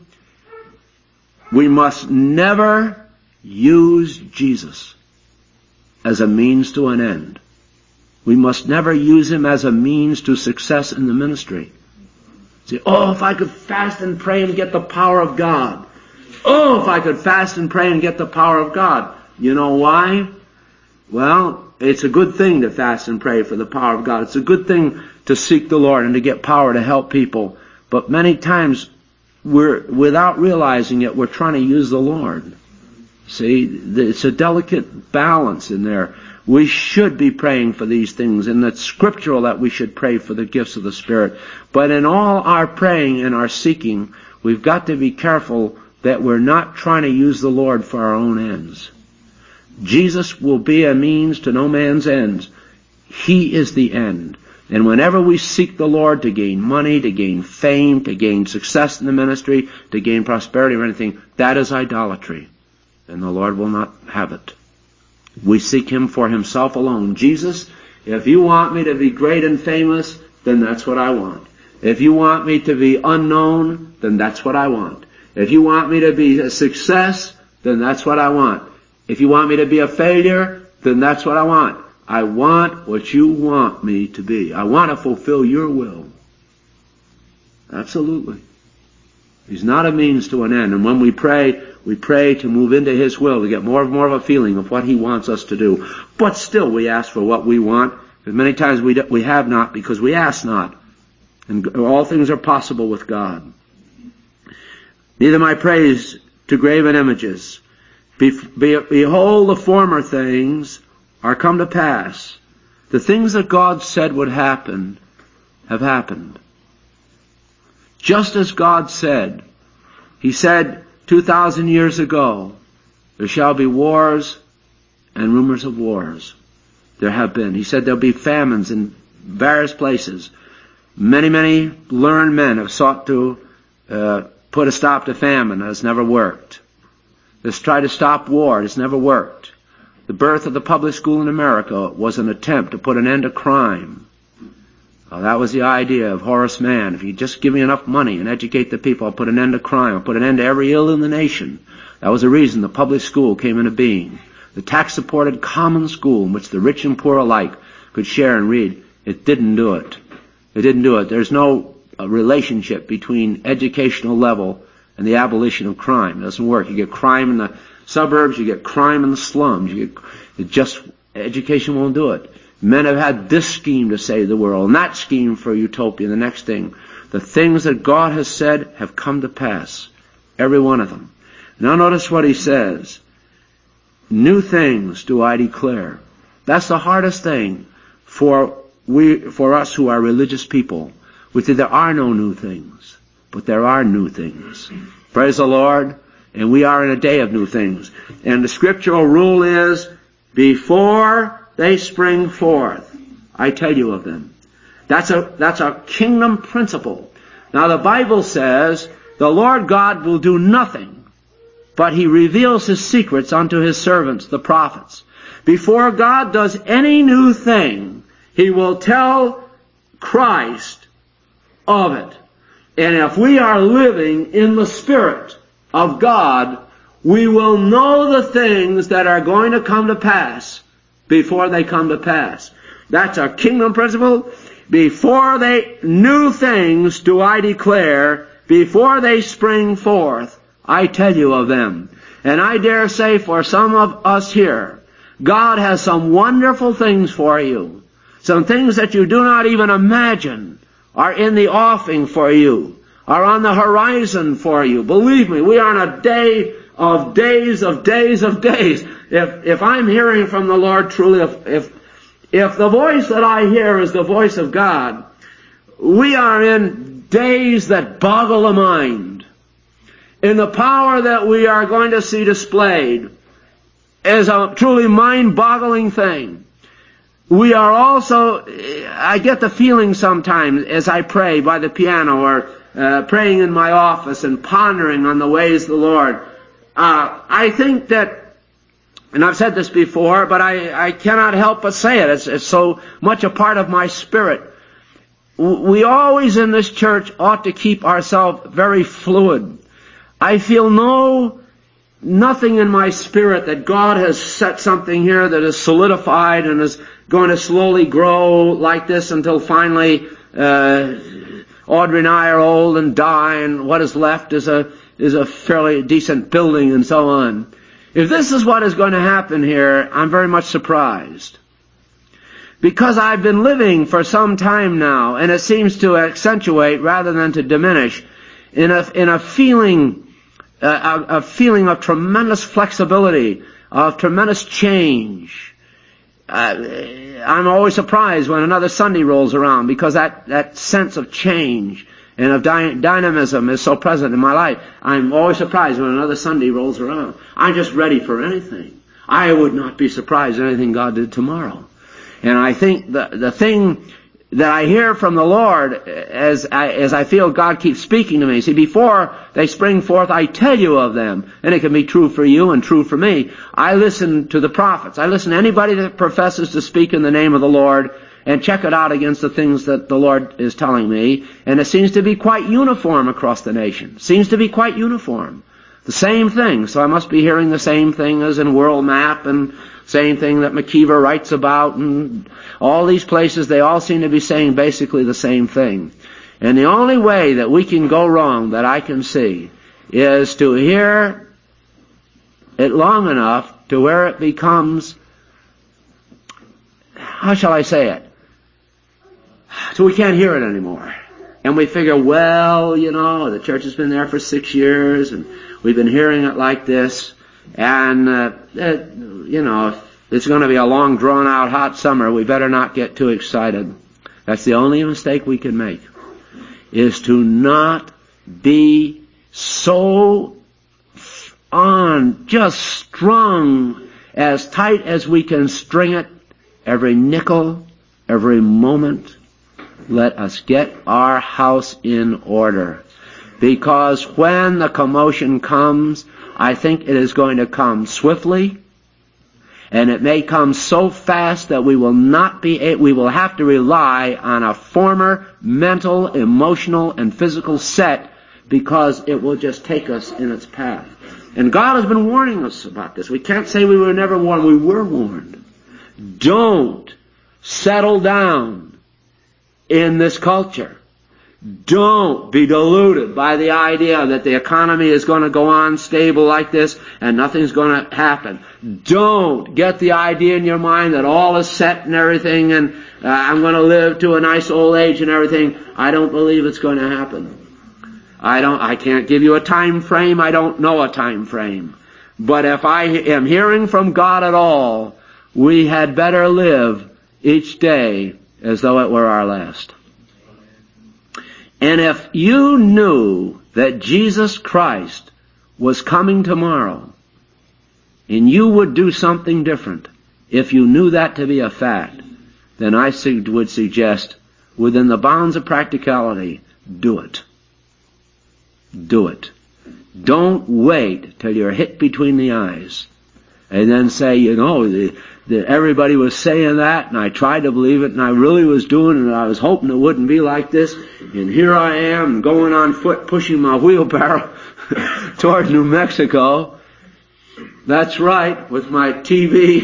we must never use Jesus as a means to an end. We must never use Him as a means to success in the ministry. Say, oh, if I could fast and pray and get the power of God. Oh, if I could fast and pray and get the power of God. You know why? Well, it's a good thing to fast and pray for the power of God. It's a good thing to seek the Lord and to get power to help people. But many times, without realizing it, we're trying to use the Lord. See, it's a delicate balance in there. We should be praying for these things, and it's scriptural that we should pray for the gifts of the Spirit. But in all our praying and our seeking, we've got to be careful that we're not trying to use the Lord for our own ends. Jesus will be a means to no man's ends. He is the end. And whenever we seek the Lord to gain money, to gain fame, to gain success in the ministry, to gain prosperity or anything, that is idolatry. And the Lord will not have it. We seek Him for Himself alone. Jesus, if you want me to be great and famous, then that's what I want. If you want me to be unknown, then that's what I want. If you want me to be a success, then that's what I want. If you want me to be a failure, then that's what I want. I want what you want me to be. I want to fulfill your will. Absolutely. He's not a means to an end. And when we pray to move into His will, to get more and more of a feeling of what He wants us to do. But still we ask for what we want. Because many times we have not because we ask not. And all things are possible with God. Neither my praise to graven images. Behold, the former things are come to pass. The things that God said would happen have happened. Just as God said. He said 2,000 years ago, there shall be wars and rumors of wars. There have been. He said there'll be famines in various places. Many learned men have sought to put a stop to famine. It has never worked. Let's try to stop war. It's never worked. The birth of the public school in America was an attempt to put an end to crime. That was the idea of Horace Mann. If you just give me enough money and educate the people, I'll put an end to crime. I'll put an end to every ill in the nation. That was the reason the public school came into being. The tax-supported common school in which the rich and poor alike could share and read. It didn't do it. It didn't do it. There's no relationship between educational level and the abolition of crime. It doesn't work. You get crime in the suburbs, you get crime in the slums. Education won't do it. Men have had this scheme to save the world, and that scheme for utopia, the next thing. The things that God has said have come to pass. Every one of them. Now notice what he says. New things do I declare. That's the hardest thing for us who are religious people. We say there are no new things, but there are new things. Praise the Lord. And we are in a day of new things. And the scriptural rule is, before they spring forth, I tell you of them. That's a kingdom principle. Now the Bible says, the Lord God will do nothing, but He reveals His secrets unto His servants, the prophets. Before God does any new thing, He will tell Christ of it. And if we are living in the Spirit of God, we will know the things that are going to come to pass before they come to pass. That's our kingdom principle. New things do I declare, before they spring forth, I tell you of them. And I dare say for some of us here, God has some wonderful things for you. Some things that you do not even imagine are in the offing for you, are on the horizon for you. Believe me, we are in a day of days of days of days. If I'm hearing from the Lord truly, if the voice that I hear is the voice of God, we are in days that boggle the mind. And the power that we are going to see displayed is a truly mind-boggling thing. We are also, I get the feeling sometimes as I pray by the piano or praying in my office and pondering on the ways of the Lord. I think that, and I've said this before, but I cannot help but say it. It's so much a part of my spirit. We always in this church ought to keep ourselves very fluid. I feel nothing in my spirit that God has set something here that is solidified and is going to slowly grow like this until finally Audrey and I are old and die, and what is left is a fairly decent building and so on. If this is what is going to happen here, I'm very much surprised. Because I've been living for some time now, and it seems to accentuate rather than to diminish, in a feeling of tremendous flexibility, of tremendous change. I'm always surprised when another Sunday rolls around, because that sense of change and of dynamism is so present in my life. I'm always surprised when another Sunday rolls around. I'm just ready for anything. I would not be surprised at anything God did tomorrow. And I think the thing that I hear from the Lord as I feel God keeps speaking to me. See, before they spring forth, I tell you of them. And it can be true for you and true for me. I listen to the prophets. I listen to anybody that professes to speak in the name of the Lord and check it out against the things that the Lord is telling me. And it seems to be quite uniform across the nation. Seems to be quite uniform. The same thing. So I must be hearing the same thing as in World Map and same thing that McKeever writes about, and all these places, they all seem to be saying basically the same thing. And the only way that we can go wrong that I can see is to hear it long enough to where it becomes, how shall I say it? So we can't hear it anymore. And we figure, well, the church has been there for 6 years, and we've been hearing it like this. And, if it's going to be a long, drawn-out, hot summer, we better not get too excited. That's the only mistake we can make, is to not be so just strung as tight as we can string it, every nickel, every moment. Let us get our house in order. Because when the commotion comes, I think it is going to come swiftly, And it may come so fast that we will have to rely on a former mental, emotional, and physical set, because it will just take us in its path. And God has been warning us about this. We can't say we were never warned. We were warned. Don't settle down in this culture. Don't be deluded by the idea that the economy is going to go on stable like this and nothing's going to happen. Don't get the idea in your mind that all is set and everything, and I'm going to live to a nice old age and everything. I don't believe it's going to happen. I can't give you a time frame. I don't know a time frame. But if I am hearing from God at all, we had better live each day as though it were our last. And if you knew that Jesus Christ was coming tomorrow, and you would do something different, if you knew that to be a fact, then I would suggest, within the bounds of practicality, do it. Do it. Don't wait till you're hit between the eyes and then say, everybody was saying that, and I tried to believe it, and I really was doing it, and I was hoping it wouldn't be like this, and here I am going on foot pushing my wheelbarrow toward New Mexico. That's right, with my TV.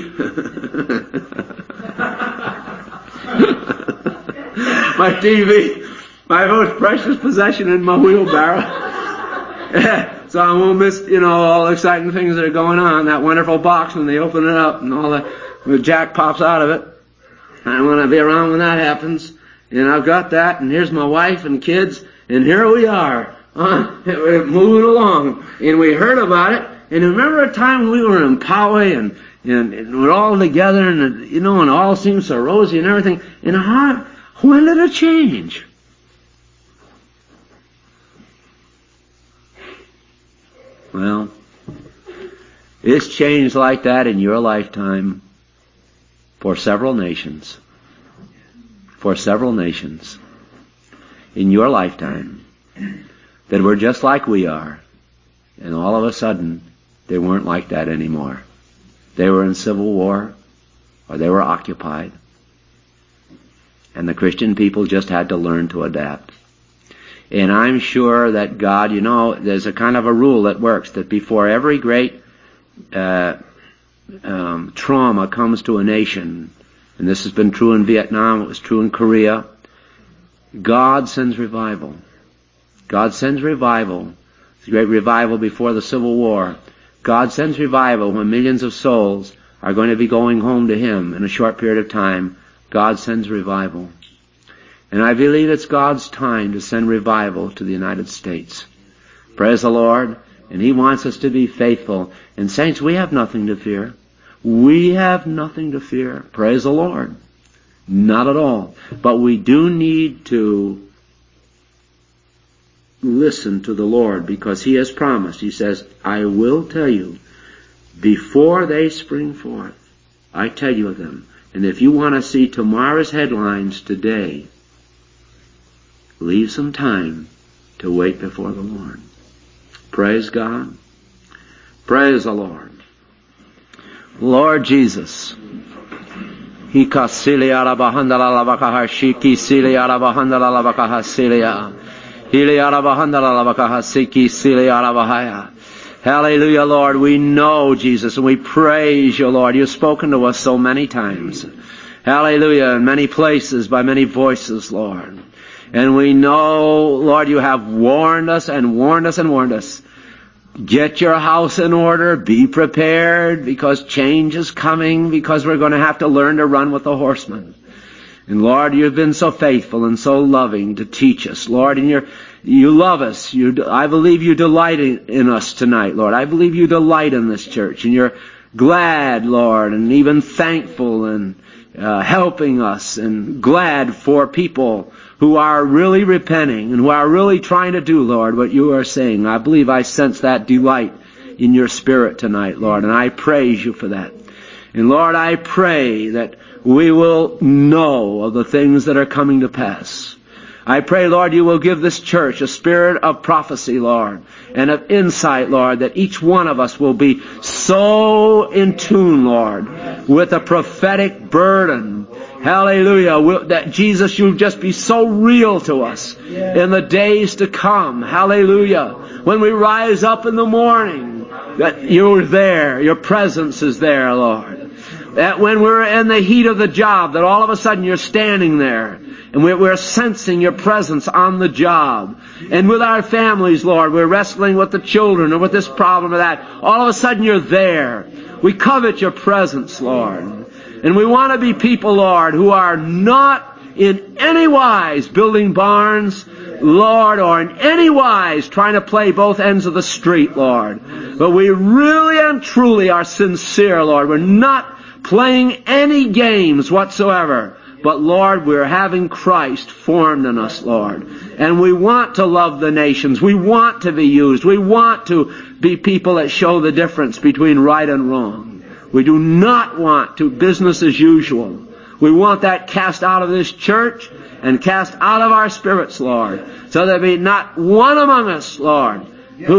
My TV, my most precious possession in my wheelbarrow. So I won't miss, all the exciting things that are going on. That wonderful box when they open it up and all the jack pops out of it. I want to be around when that happens. And I've got that, and here's my wife and kids, and here we are, moving along. And we heard about it. And remember a time when we were in Poway and we're all together, and and it all seemed so rosy and everything. And when did it change? Well, it's changed like that in your lifetime for several nations. For several nations in your lifetime that were just like we are. And all of a sudden, they weren't like that anymore. They were in civil war, or they were occupied. And the Christian people just had to learn to adapt. And I'm sure that God, there's a kind of a rule that works, that before every great trauma comes to a nation, and this has been true in Vietnam, it was true in Korea, God sends revival. God sends revival. It's a great revival before the Civil War. God sends revival when millions of souls are going to be going home to Him in a short period of time. God sends revival. And I believe it's God's time to send revival to the United States. Praise the Lord. And He wants us to be faithful. And saints, we have nothing to fear. We have nothing to fear. Praise the Lord. Not at all. But we do need to listen to the Lord, because He has promised. He says, I will tell you before they spring forth. I tell you of them. And if you want to see tomorrow's headlines today, leave some time to wait before the Lord. Praise God. Praise the Lord. Lord Jesus. Hallelujah, Lord. We know, Jesus, and we praise you, Lord. You've spoken to us so many times. Hallelujah. In many places, by many voices, Lord. And we know, Lord, you have warned us and warned us and warned us. Get your house in order. Be prepared, because change is coming, because we're going to have to learn to run with the horsemen. And Lord, you've been so faithful and so loving to teach us, Lord, and you love us. I believe you delight in us tonight, Lord. I believe you delight in this church, and you're glad, Lord, and even thankful and helping us, and glad for people who are really repenting and who are really trying to do, Lord, what you are saying. I believe I sense that delight in your spirit tonight, Lord, and I praise you for that. And Lord, I pray that we will know of the things that are coming to pass. I pray, Lord, you will give this church a spirit of prophecy, Lord, and of insight, Lord, that each one of us will be so in tune, Lord, with a prophetic burden. Hallelujah. That Jesus, you'll just be so real to us in the days to come. Hallelujah. When we rise up in the morning, that you're there. Your presence is there, Lord. That when we're in the heat of the job, that all of a sudden you're standing there. And we're sensing your presence on the job. And with our families, Lord, we're wrestling with the children or with this problem or that. All of a sudden you're there. We covet your presence, Lord. And we want to be people, Lord, who are not in any wise building barns, Lord, or in any wise trying to play both ends of the street, Lord. But we really and truly are sincere, Lord. We're not playing any games whatsoever. But, Lord, we're having Christ formed in us, Lord. And we want to love the nations. We want to be used. We want to be people that show the difference between right and wrong. We do not want to business as usual. We want that cast out of this church and cast out of our spirits, Lord. So there be not one among us, Lord,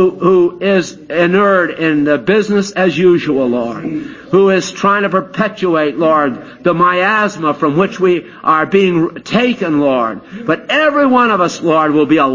who is inured in the business as usual, Lord, who is trying to perpetuate, Lord, the miasma from which we are being taken, Lord. But every one of us, Lord, will be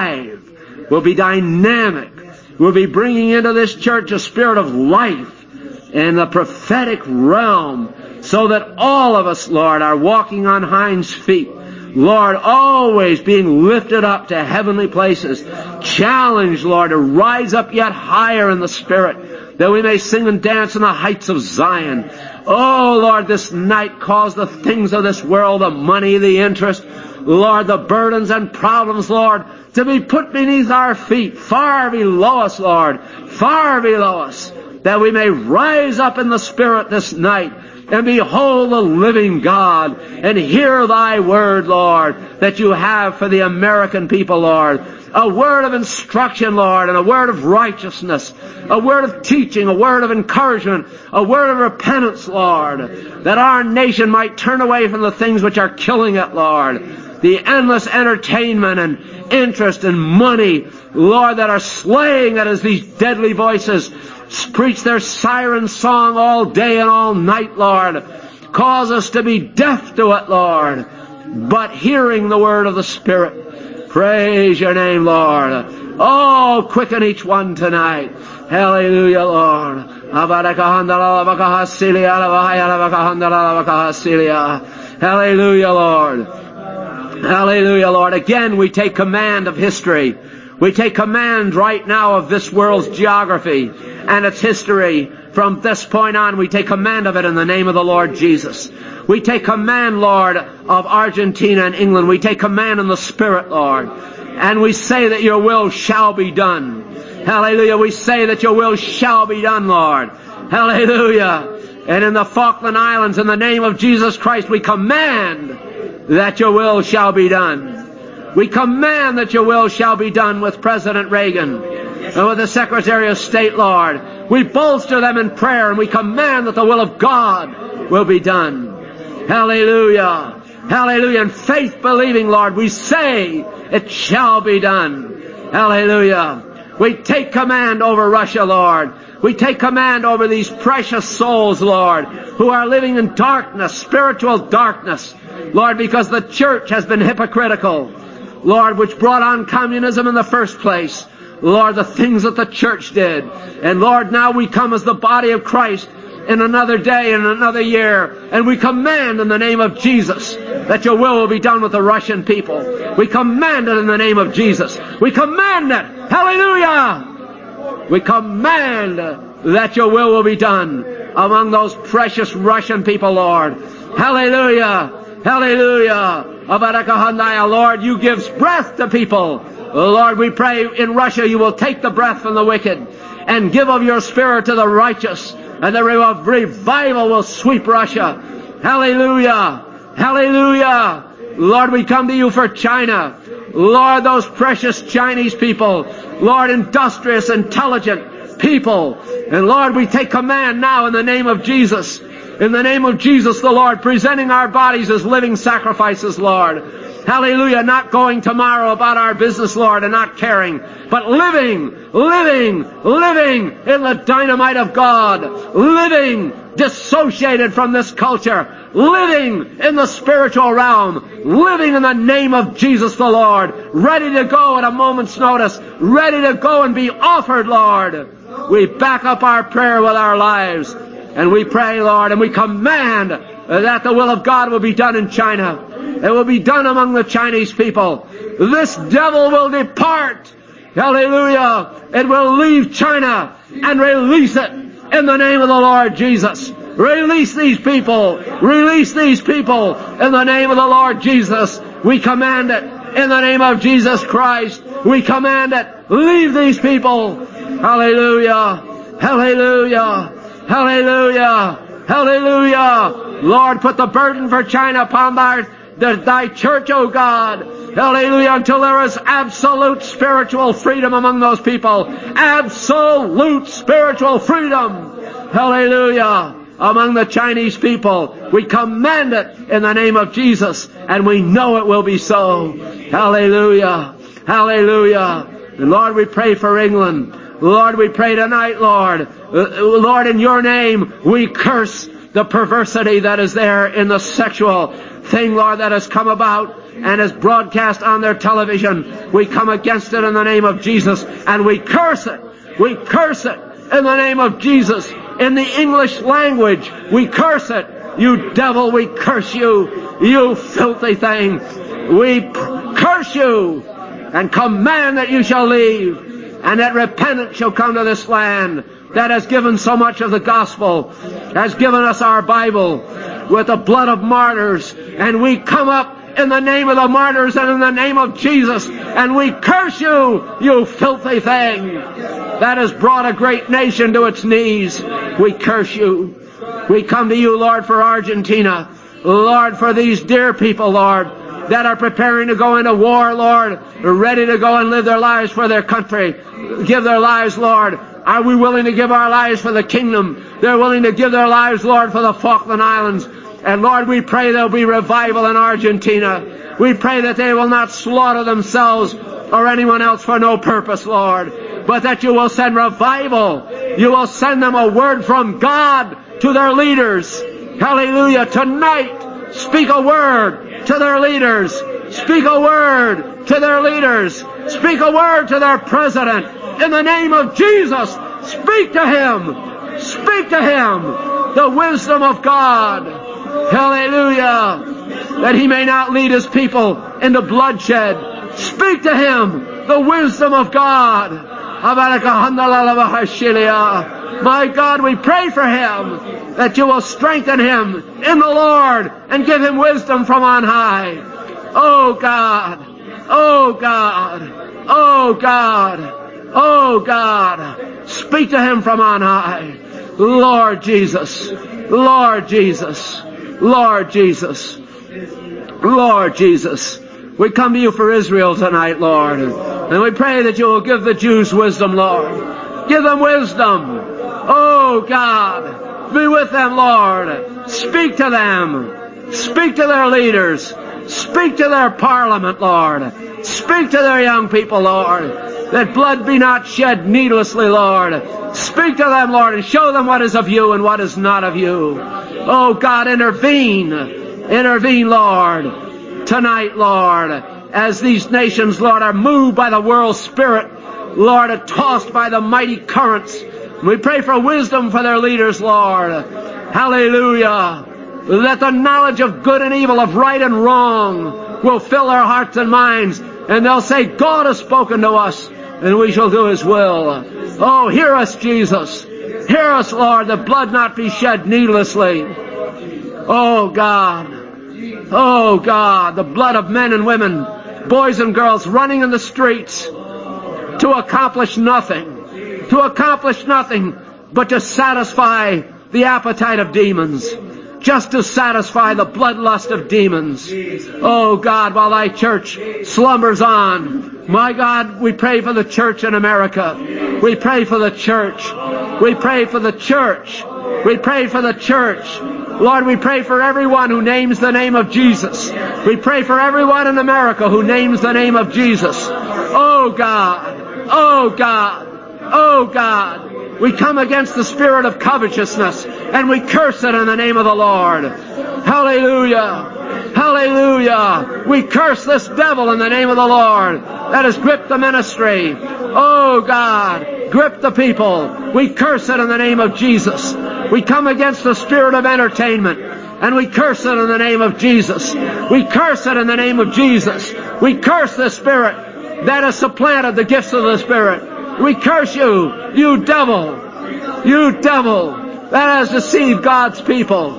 alive, will be dynamic, will be bringing into this church a spirit of life in the prophetic realm, so that all of us, Lord, are walking on hinds feet. Lord, always being lifted up to heavenly places. Challenged, Lord, to rise up yet higher in the Spirit, that we may sing and dance in the heights of Zion. Oh, Lord, this night cause the things of this world, the money, the interest, Lord, the burdens and problems, Lord, to be put beneath our feet, far below us, Lord, far below us, that we may rise up in the Spirit this night and behold the living God and hear thy word, Lord, that you have for the American people, Lord. A word of instruction, Lord, and a word of righteousness, a word of teaching, a word of encouragement, a word of repentance, Lord, that our nation might turn away from the things which are killing it, Lord. The endless entertainment and interest and money, Lord, that are slaying it as these deadly voices preach their siren song all day and all night, Lord. Cause us to be deaf to it, Lord, but hearing the word of the Spirit. Praise your name, Lord. Oh, quicken each one tonight. Hallelujah, Lord. Hallelujah, Lord. Hallelujah, Lord. Again, we take command of history. We take command right now of this world's geography and its history. From this point on, we take command of it in the name of the Lord Jesus. We take command, Lord, of Argentina and England. We take command in the Spirit, Lord. And we say that your will shall be done. Hallelujah. We say that your will shall be done, Lord. Hallelujah. And in the Falkland Islands, in the name of Jesus Christ, we command that your will shall be done. We command that your will shall be done with President Reagan and with the Secretary of State, Lord. We bolster them in prayer and we command that the will of God will be done. Hallelujah. Hallelujah. In faith believing, Lord, we say it shall be done. Hallelujah. We take command over Russia, Lord. We take command over these precious souls, Lord, who are living in darkness, spiritual darkness, Lord, because the church has been hypocritical, Lord, which brought on communism in the first place. Lord, the things that the church did. And Lord, now we come as the body of Christ in another day, in another year, and we command in the name of Jesus that your will be done with the Russian people. We command it in the name of Jesus. We command it. Hallelujah! We command that your will be done among those precious Russian people, Lord. Hallelujah! Hallelujah! Lord, you give breath to people. Lord, we pray in Russia you will take the breath from the wicked and give of your Spirit to the righteous, and the revival will sweep Russia. Hallelujah! Hallelujah! Lord, we come to you for China. Lord, those precious Chinese people. Lord, industrious, intelligent people. And Lord, we take command now in the name of Jesus. In the name of Jesus the Lord, presenting our bodies as living sacrifices, Lord. Hallelujah. Not going tomorrow about our business, Lord, and not caring, but living in the dynamite of God, living dissociated from this culture, living in the spiritual realm, living in the name of Jesus the Lord, ready to go at a moment's notice, ready to go and be offered, Lord. We back up our prayer with our lives, and we pray, Lord, and we command that the will of God will be done in China. It will be done among the Chinese people. This devil will depart. Hallelujah. It will leave China and release it in the name of the Lord Jesus. Release these people. Release these people in the name of the Lord Jesus. We command it in the name of Jesus Christ. We command it. Leave these people. Hallelujah. Hallelujah. Hallelujah. Hallelujah. Lord, put the burden for China upon thy church, O God. Hallelujah. Until there is absolute spiritual freedom among those people. Absolute spiritual freedom. Hallelujah. Among the Chinese people. We command it in the name of Jesus, and we know it will be so. Hallelujah. Hallelujah. And Lord, we pray for England. Lord, we pray tonight, Lord. Lord, in your name, we curse the perversity that is there in the sexual thing, Lord, that has come about and is broadcast on their television. We come against it in the name of Jesus, and we curse it. We curse it in the name of Jesus. In the English language, we curse it. You devil, we curse you. You filthy thing. We curse you and command that you shall leave, and that repentance shall come to this land that has given so much of the gospel, has given us our Bible with the blood of martyrs, and we come up in the name of the martyrs and in the name of Jesus, and we curse you, you filthy thing that has brought a great nation to its knees. We curse you. We come to you, Lord, for Argentina. Lord, for these dear people, Lord, that are preparing to go into war, Lord, ready to go and live their lives for their country. Give their lives, Lord. Are we willing to give our lives for the kingdom? They're willing to give their lives, Lord, for the Falkland Islands. And Lord, we pray there'll be revival in Argentina. We pray that they will not slaughter themselves or anyone else for no purpose, Lord, but that you will send revival. You will send them a word from God to their leaders. Hallelujah. Tonight, speak a word to their leaders. Speak a word to their leaders. Speak a word to their president. In the name of Jesus, speak to him. Speak to him the wisdom of God. Hallelujah. That he may not lead his people into bloodshed. Speak to him the wisdom of God. My God, we pray for him, that you will strengthen him in the Lord and give him wisdom from on high. Oh God, oh God, oh God, oh God, speak to him from on high. Lord Jesus, Lord Jesus, Lord Jesus, Lord Jesus. We come to you for Israel tonight, Lord, and we pray that you will give the Jews wisdom, Lord. Give them wisdom. Oh God, be with them, Lord. Speak to them. Speak to their leaders. Speak to their parliament, Lord. Speak to their young people, Lord, that blood be not shed needlessly, Lord. Speak to them, Lord, and show them what is of you and what is not of you. Oh God, intervene. Intervene, Lord. Tonight, Lord, as these nations, Lord, are moved by the world spirit, Lord, are tossed by the mighty currents. We pray for wisdom for their leaders, Lord. Hallelujah. That the knowledge of good and evil, of right and wrong, will fill their hearts and minds, and they'll say, God has spoken to us, and we shall do his will. Oh, hear us, Jesus. Hear us, Lord, that blood not be shed needlessly. Oh, God. Oh, God, the blood of men and women, boys and girls running in the streets to accomplish nothing. To accomplish nothing but to satisfy the appetite of demons. Just to satisfy the bloodlust of demons. Oh, God, while thy church slumbers on. My God, we pray for the church in America. We pray for the church. We pray for the church. We pray for the church. Lord, we pray for everyone who names the name of Jesus. We pray for everyone in America who names the name of Jesus. Oh God, oh God, oh God. We come against the spirit of covetousness and we curse it in the name of the Lord. Hallelujah. Hallelujah. We curse this devil in the name of the Lord that has gripped the ministry. Oh God, grip the people. We curse it in the name of Jesus. We come against the spirit of entertainment and we curse it in the name of Jesus. We curse it in the name of Jesus. We curse the spirit that has supplanted the gifts of the Spirit. We curse you, you devil that has deceived God's people.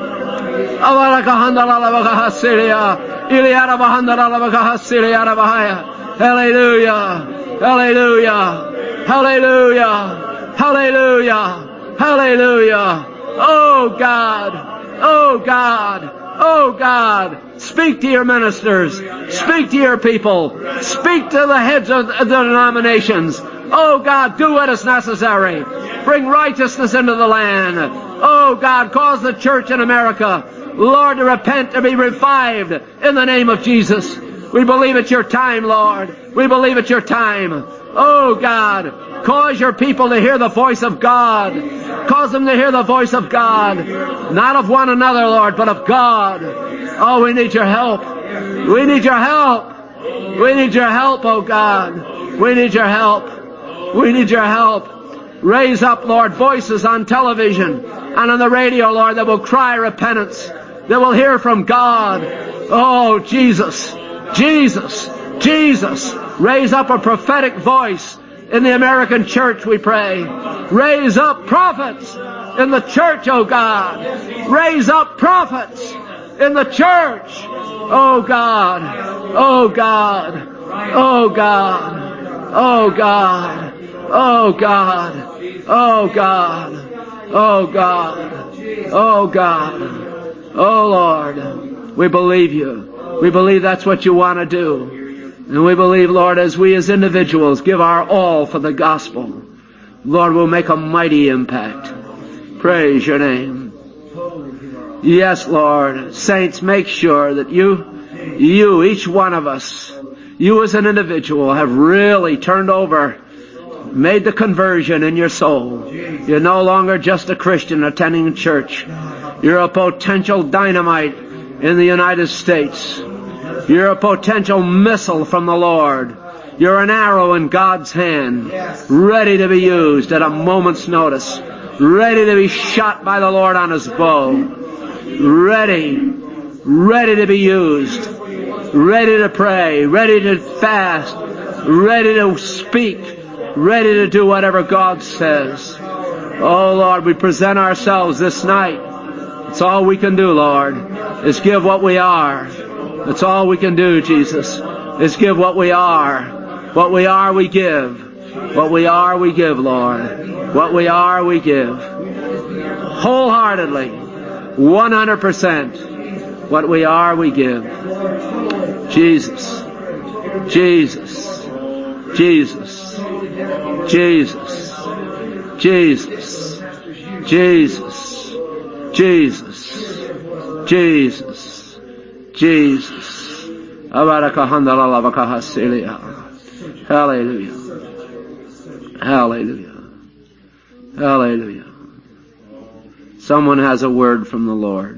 Hallelujah, hallelujah, hallelujah, hallelujah, hallelujah. Oh God, oh God, oh God. Speak to your ministers. Speak to your people. Speak to the heads of the denominations. Oh God, do what is necessary. Bring righteousness into the land. Oh God, cause the church in America, Lord, to repent, to be revived in the name of Jesus. We believe it's your time, Lord. We believe it's your time. Oh God, cause your people to hear the voice of God. Cause them to hear the voice of God. Not of one another, Lord, but of God. Oh, we need your help. We need your help. We need your help, oh God. We need your help. We need your help. Raise up, Lord, voices on television and on the radio, Lord, that will cry repentance, that will hear from God. Oh, Jesus, Jesus, Jesus. Raise up a prophetic voice in the American church, we pray. Raise up prophets in the church, oh God. Raise up prophets in the church. Oh God, oh God, oh God, oh God, oh God. Oh God, oh God, oh God, oh Lord, we believe you. We believe that's what you want to do. And we believe, Lord, as we as individuals give our all for the gospel, Lord, we'll make a mighty impact. Praise your name. Yes, Lord. Saints, make sure that you, each one of us, you as an individual have really turned over, made the conversion in your soul. You're no longer just a Christian attending church. You're a potential dynamite in the United States. You're a potential missile from the Lord. You're an arrow in God's hand, ready to be used at a moment's notice, ready to be shot by the Lord on His bow, ready to be used, ready to pray, ready to fast, ready to speak, ready to do whatever God says. Oh Lord, we present ourselves this night. It's all we can do, Lord, is give what we are. That's all we can do, Jesus, is give what we are. What we are, we give. What we are, we give, Lord. What we are, we give. Wholeheartedly, 100%. What we are, we give. Jesus, Jesus, Jesus, Jesus, Jesus, Jesus, Jesus, Jesus, Jesus. Hallelujah. Hallelujah. Hallelujah. Someone has a word from the Lord.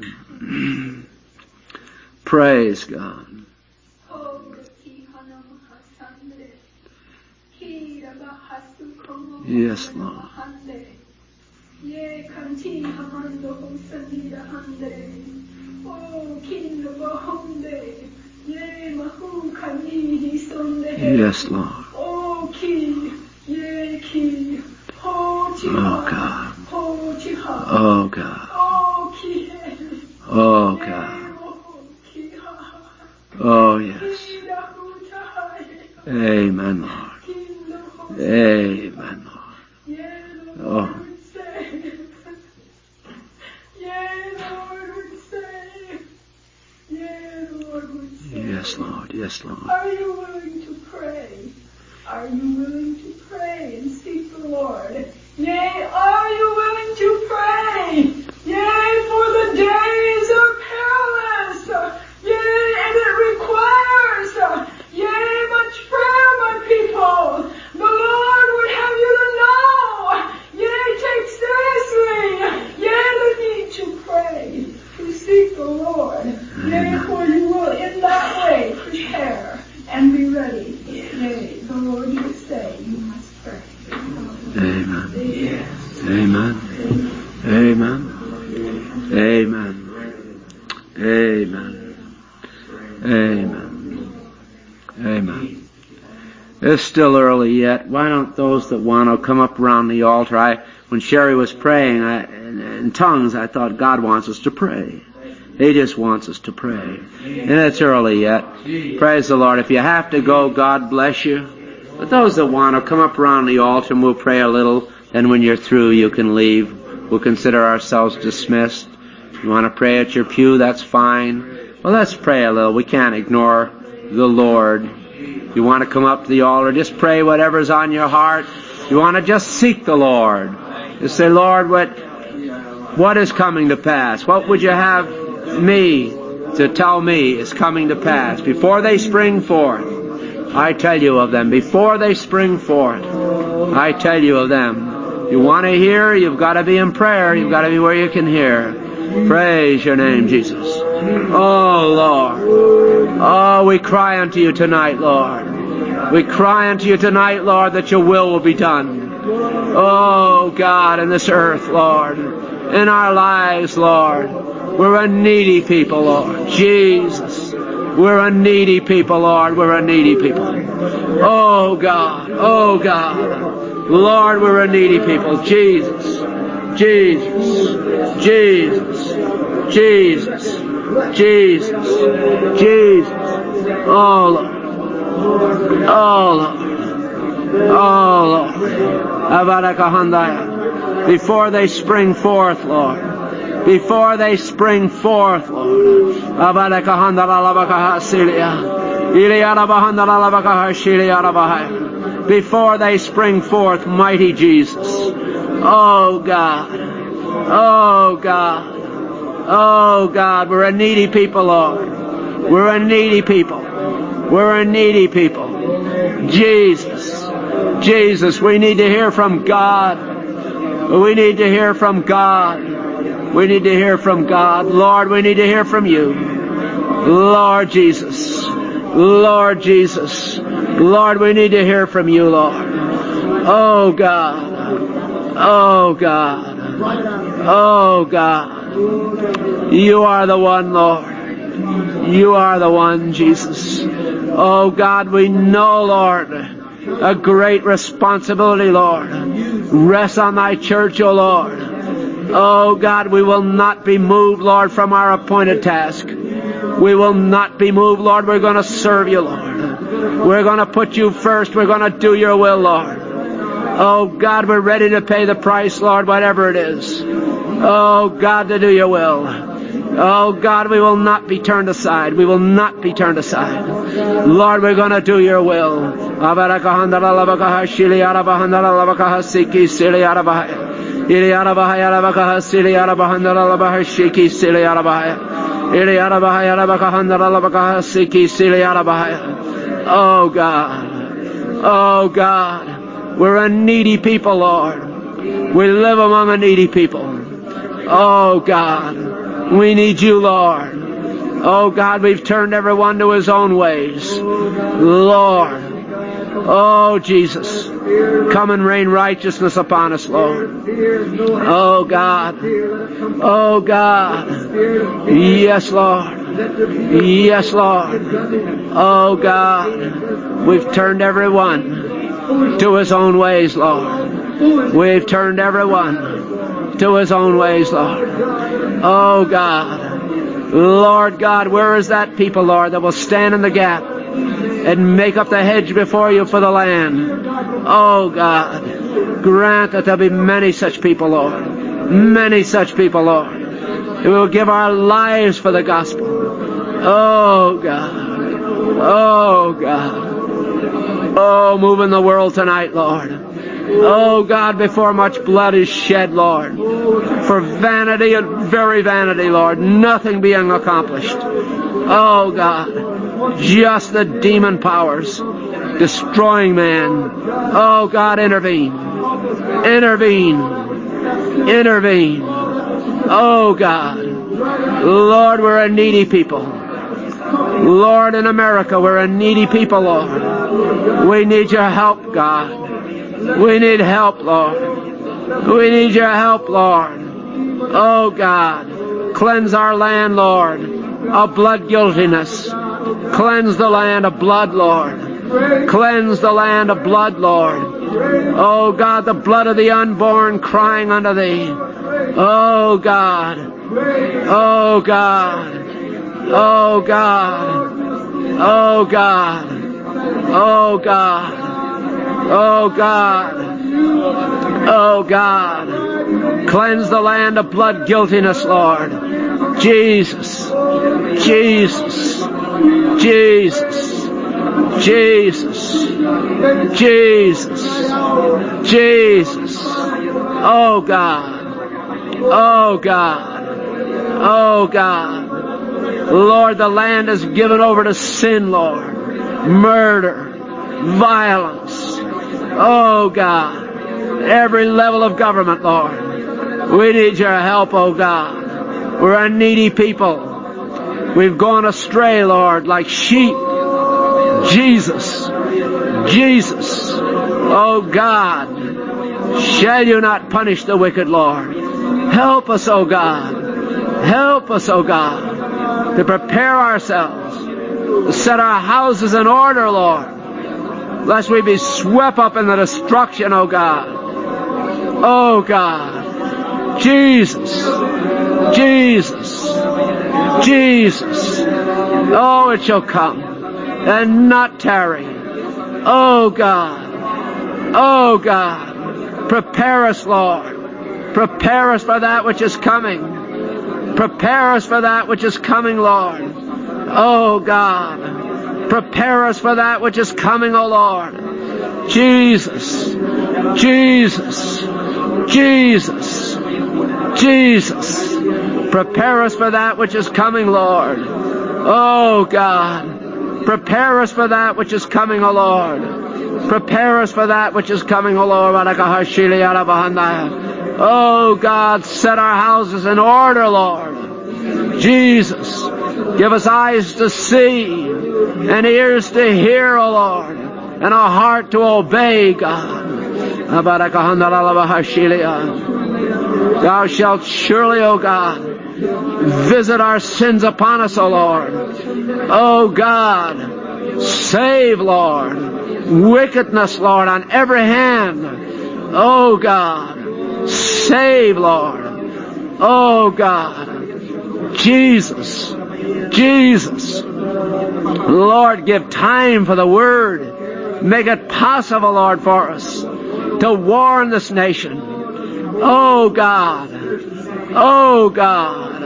Praise God. Yes, Lord. Yes, Lord. Oh God. Oh God. Oh God. Oh yes. Amen, Lord. Amen, Lord. Oh. Yes, Lord. Yes, Lord. Are you willing to pray? Are you willing to pray and seek the Lord? Yea, are you willing to pray? Yea, for the day Amen. Amen. Amen. Amen. Amen. Amen. Amen. It's still early yet. Why don't those that want to come up around the altar? When Sherry was praying in tongues, I thought God wants us to pray. He just wants us to pray. And it's early yet. Praise the Lord. If you have to go, God bless you. But those that want to come up around the altar and we'll pray a little. Then when you're through, you can leave. We'll consider ourselves dismissed. If you want to pray at your pew, that's fine. Well, let's pray a little. We can't ignore the Lord. If you want to come up to the altar, just pray whatever's on your heart. You want to just seek the Lord. Just say, Lord, what is coming to pass? What would you have me to tell me is coming to pass? Before they spring forth, I tell you of them. Before they spring forth, I tell you of them. You want to hear? You've got to be in prayer. You've got to be where you can hear. Praise your name, Jesus. Oh, Lord. Oh, we cry unto you tonight, Lord. We cry unto you tonight, Lord, that your will be done. Oh, God, in this earth, Lord. In our lives, Lord. We're a needy people, Lord. Jesus. We're a needy people, Lord. We're a needy people. Oh, God. Oh, God. Lord, we're a needy people. Jesus. Jesus. Jesus. Jesus. Jesus. Jesus. Oh, Lord. Oh, Lord. Oh, Lord. Before they spring forth, Lord. Before they spring forth, Lord. Before they spring forth, mighty Jesus. Oh, God. Oh, God. Oh, God. We're a needy people, Lord. We're a needy people. We're a needy people. Jesus. Jesus, we need to hear from God. We need to hear from God. We need to hear from God. Lord, we need to hear from you. Lord Jesus. Lord Jesus. Lord, we need to hear from you, Lord. Oh, God. Oh, God. Oh, God. You are the one, Lord. You are the one, Jesus. Oh, God, we know, Lord, a great responsibility, Lord, rests on thy church, O Lord. Oh, God, we will not be moved, Lord, from our appointed task. We will not be moved, Lord. We're going to serve you, Lord. We're going to put you first. We're going to do your will, Lord. Oh, God, we're ready to pay the price, Lord, whatever it is. Oh, God, to do your will. Oh, God, we will not be turned aside. We will not be turned aside. Lord, we're going to do your will. Oh, God. Oh, God. We're a needy people, Lord. We live among a needy people. Oh, God. We need you, Lord. Oh, God, we've turned everyone to his own ways. Lord. Oh, Jesus. Come and rain righteousness upon us, Lord. Oh, God. Oh, God. Yes, Lord. Yes, Lord. Oh, God. We've turned everyone to his own ways, Lord. We've turned everyone to his own ways, Lord. Oh, God. Lord God, where is that people, Lord, that will stand in the gap and make up the hedge before you for the land? Oh, God. Grant that there'll be many such people, Lord. Many such people, Lord. We will give our lives for the gospel. Oh, God. Oh, God. Oh, move in the world tonight, Lord. Oh, God, before much blood is shed, Lord, for vanity and very vanity, Lord, nothing being accomplished. Oh, God, just the demon powers destroying man. Oh, God, intervene. Intervene. Intervene. Oh, God. Lord, we're a needy people. Lord, in America, we're a needy people, Lord. We need your help, God. We need help, Lord. We need your help, Lord. Oh, God. Cleanse our land, Lord, of blood guiltiness. Cleanse the land of blood, Lord. Cleanse the land of blood, Lord. Oh, God, the blood of the unborn crying unto thee. Oh, God. Oh, God. Oh, God. Oh, God. Oh, God. Oh, God. Oh, God. Cleanse the land of blood guiltiness, Lord. Jesus. Jesus. Jesus. Jesus. Jesus. Jesus. Oh, God. Oh, God. Oh, God. Lord, the land is given over to sin, Lord. Murder. Violence. Oh, God. Every level of government, Lord. We need your help, oh God. We're a needy people. We've gone astray, Lord, like sheep. Jesus. Jesus. Oh God. Shall you not punish the wicked, Lord? Help us, oh God. Help us, oh God, to prepare ourselves, to set our houses in order, Lord, lest we be swept up in the destruction, oh God. Oh God. Jesus. Jesus. Jesus. Oh, it shall come and not tarry. Oh God. Oh God. Prepare us, Lord. Prepare us for that which is coming. Prepare us for that which is coming, Lord. Oh God. Prepare us for that which is coming, O Lord. Jesus. Jesus. Jesus. Jesus. Prepare us for that which is coming, Lord. Oh God. Prepare us for that which is coming, O Lord. Prepare us for that which is coming, O Lord. Oh God, set our houses in order, Lord. Jesus, give us eyes to see and ears to hear, O Lord, and a heart to obey, God. Thou shalt surely, O God, visit our sins upon us, O Lord. O God, save, Lord, wickedness, Lord, on every hand. O God, save, Lord. Oh God. Jesus. Jesus. Lord, give time for the Word. Make it possible, Lord, for us to warn this nation. Oh God. Oh God.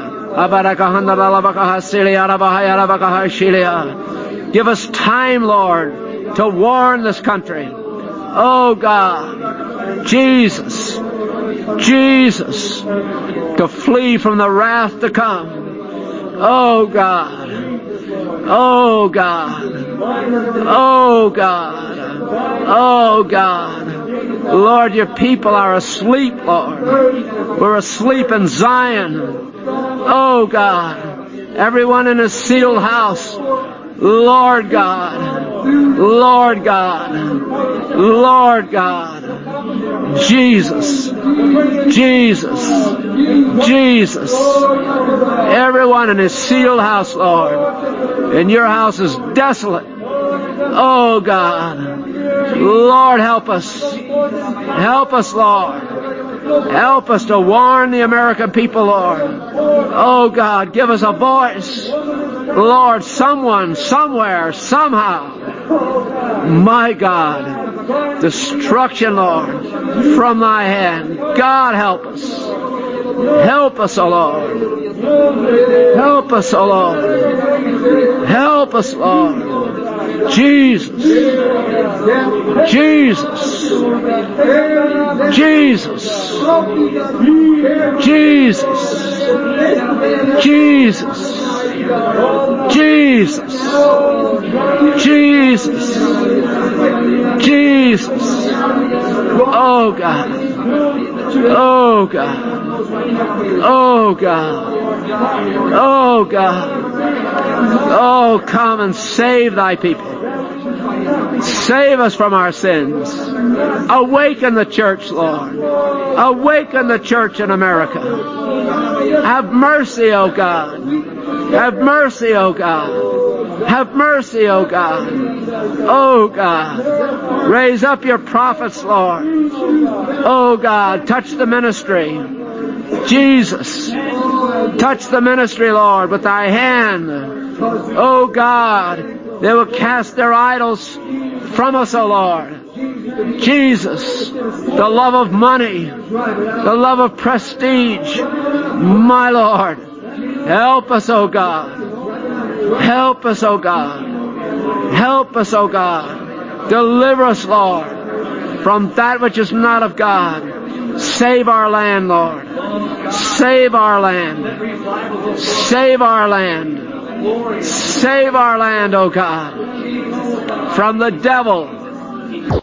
Give us time, Lord, to warn this country. Oh God. Jesus. Jesus, to flee from the wrath to come. Oh God. Oh God. Oh God. Oh God. Lord, your people are asleep, Lord. We're asleep in Zion. Oh God. Everyone in a sealed house. Lord God. Lord God. Lord God. Jesus. Jesus. Jesus. Everyone in his sealed house, Lord. And your house is desolate. Oh God. Lord, help us. Help us, Lord. Help us to warn the American people, Lord. Oh God, give us a voice. Lord, someone, somewhere, somehow. My God. Destruction, Lord, from thy hand. God, help us. Help us, O Lord. Help us, O Lord. Help us, Lord. Jesus. Jesus. Jesus. Jesus. Jesus. Jesus. Jesus. Jesus. Oh God. Oh God. Oh God. Oh God. Oh, come and save thy people. Save us from our sins. Awaken the church, Lord. Awaken the church in America. Have mercy, O God. Have mercy, O God. Have mercy, O God. O God. Raise up your prophets, Lord. O God. Touch the ministry. Jesus. Touch the ministry, Lord, with thy hand. O God. They will cast their idols from us, O Lord. Jesus, the love of money, the love of prestige, my Lord, help us, O God. Help us, O God. Help us, O God. Deliver us, Lord, from that which is not of God. Save our land, Lord. Save our land. Save our land. Save our land, O God, from the devil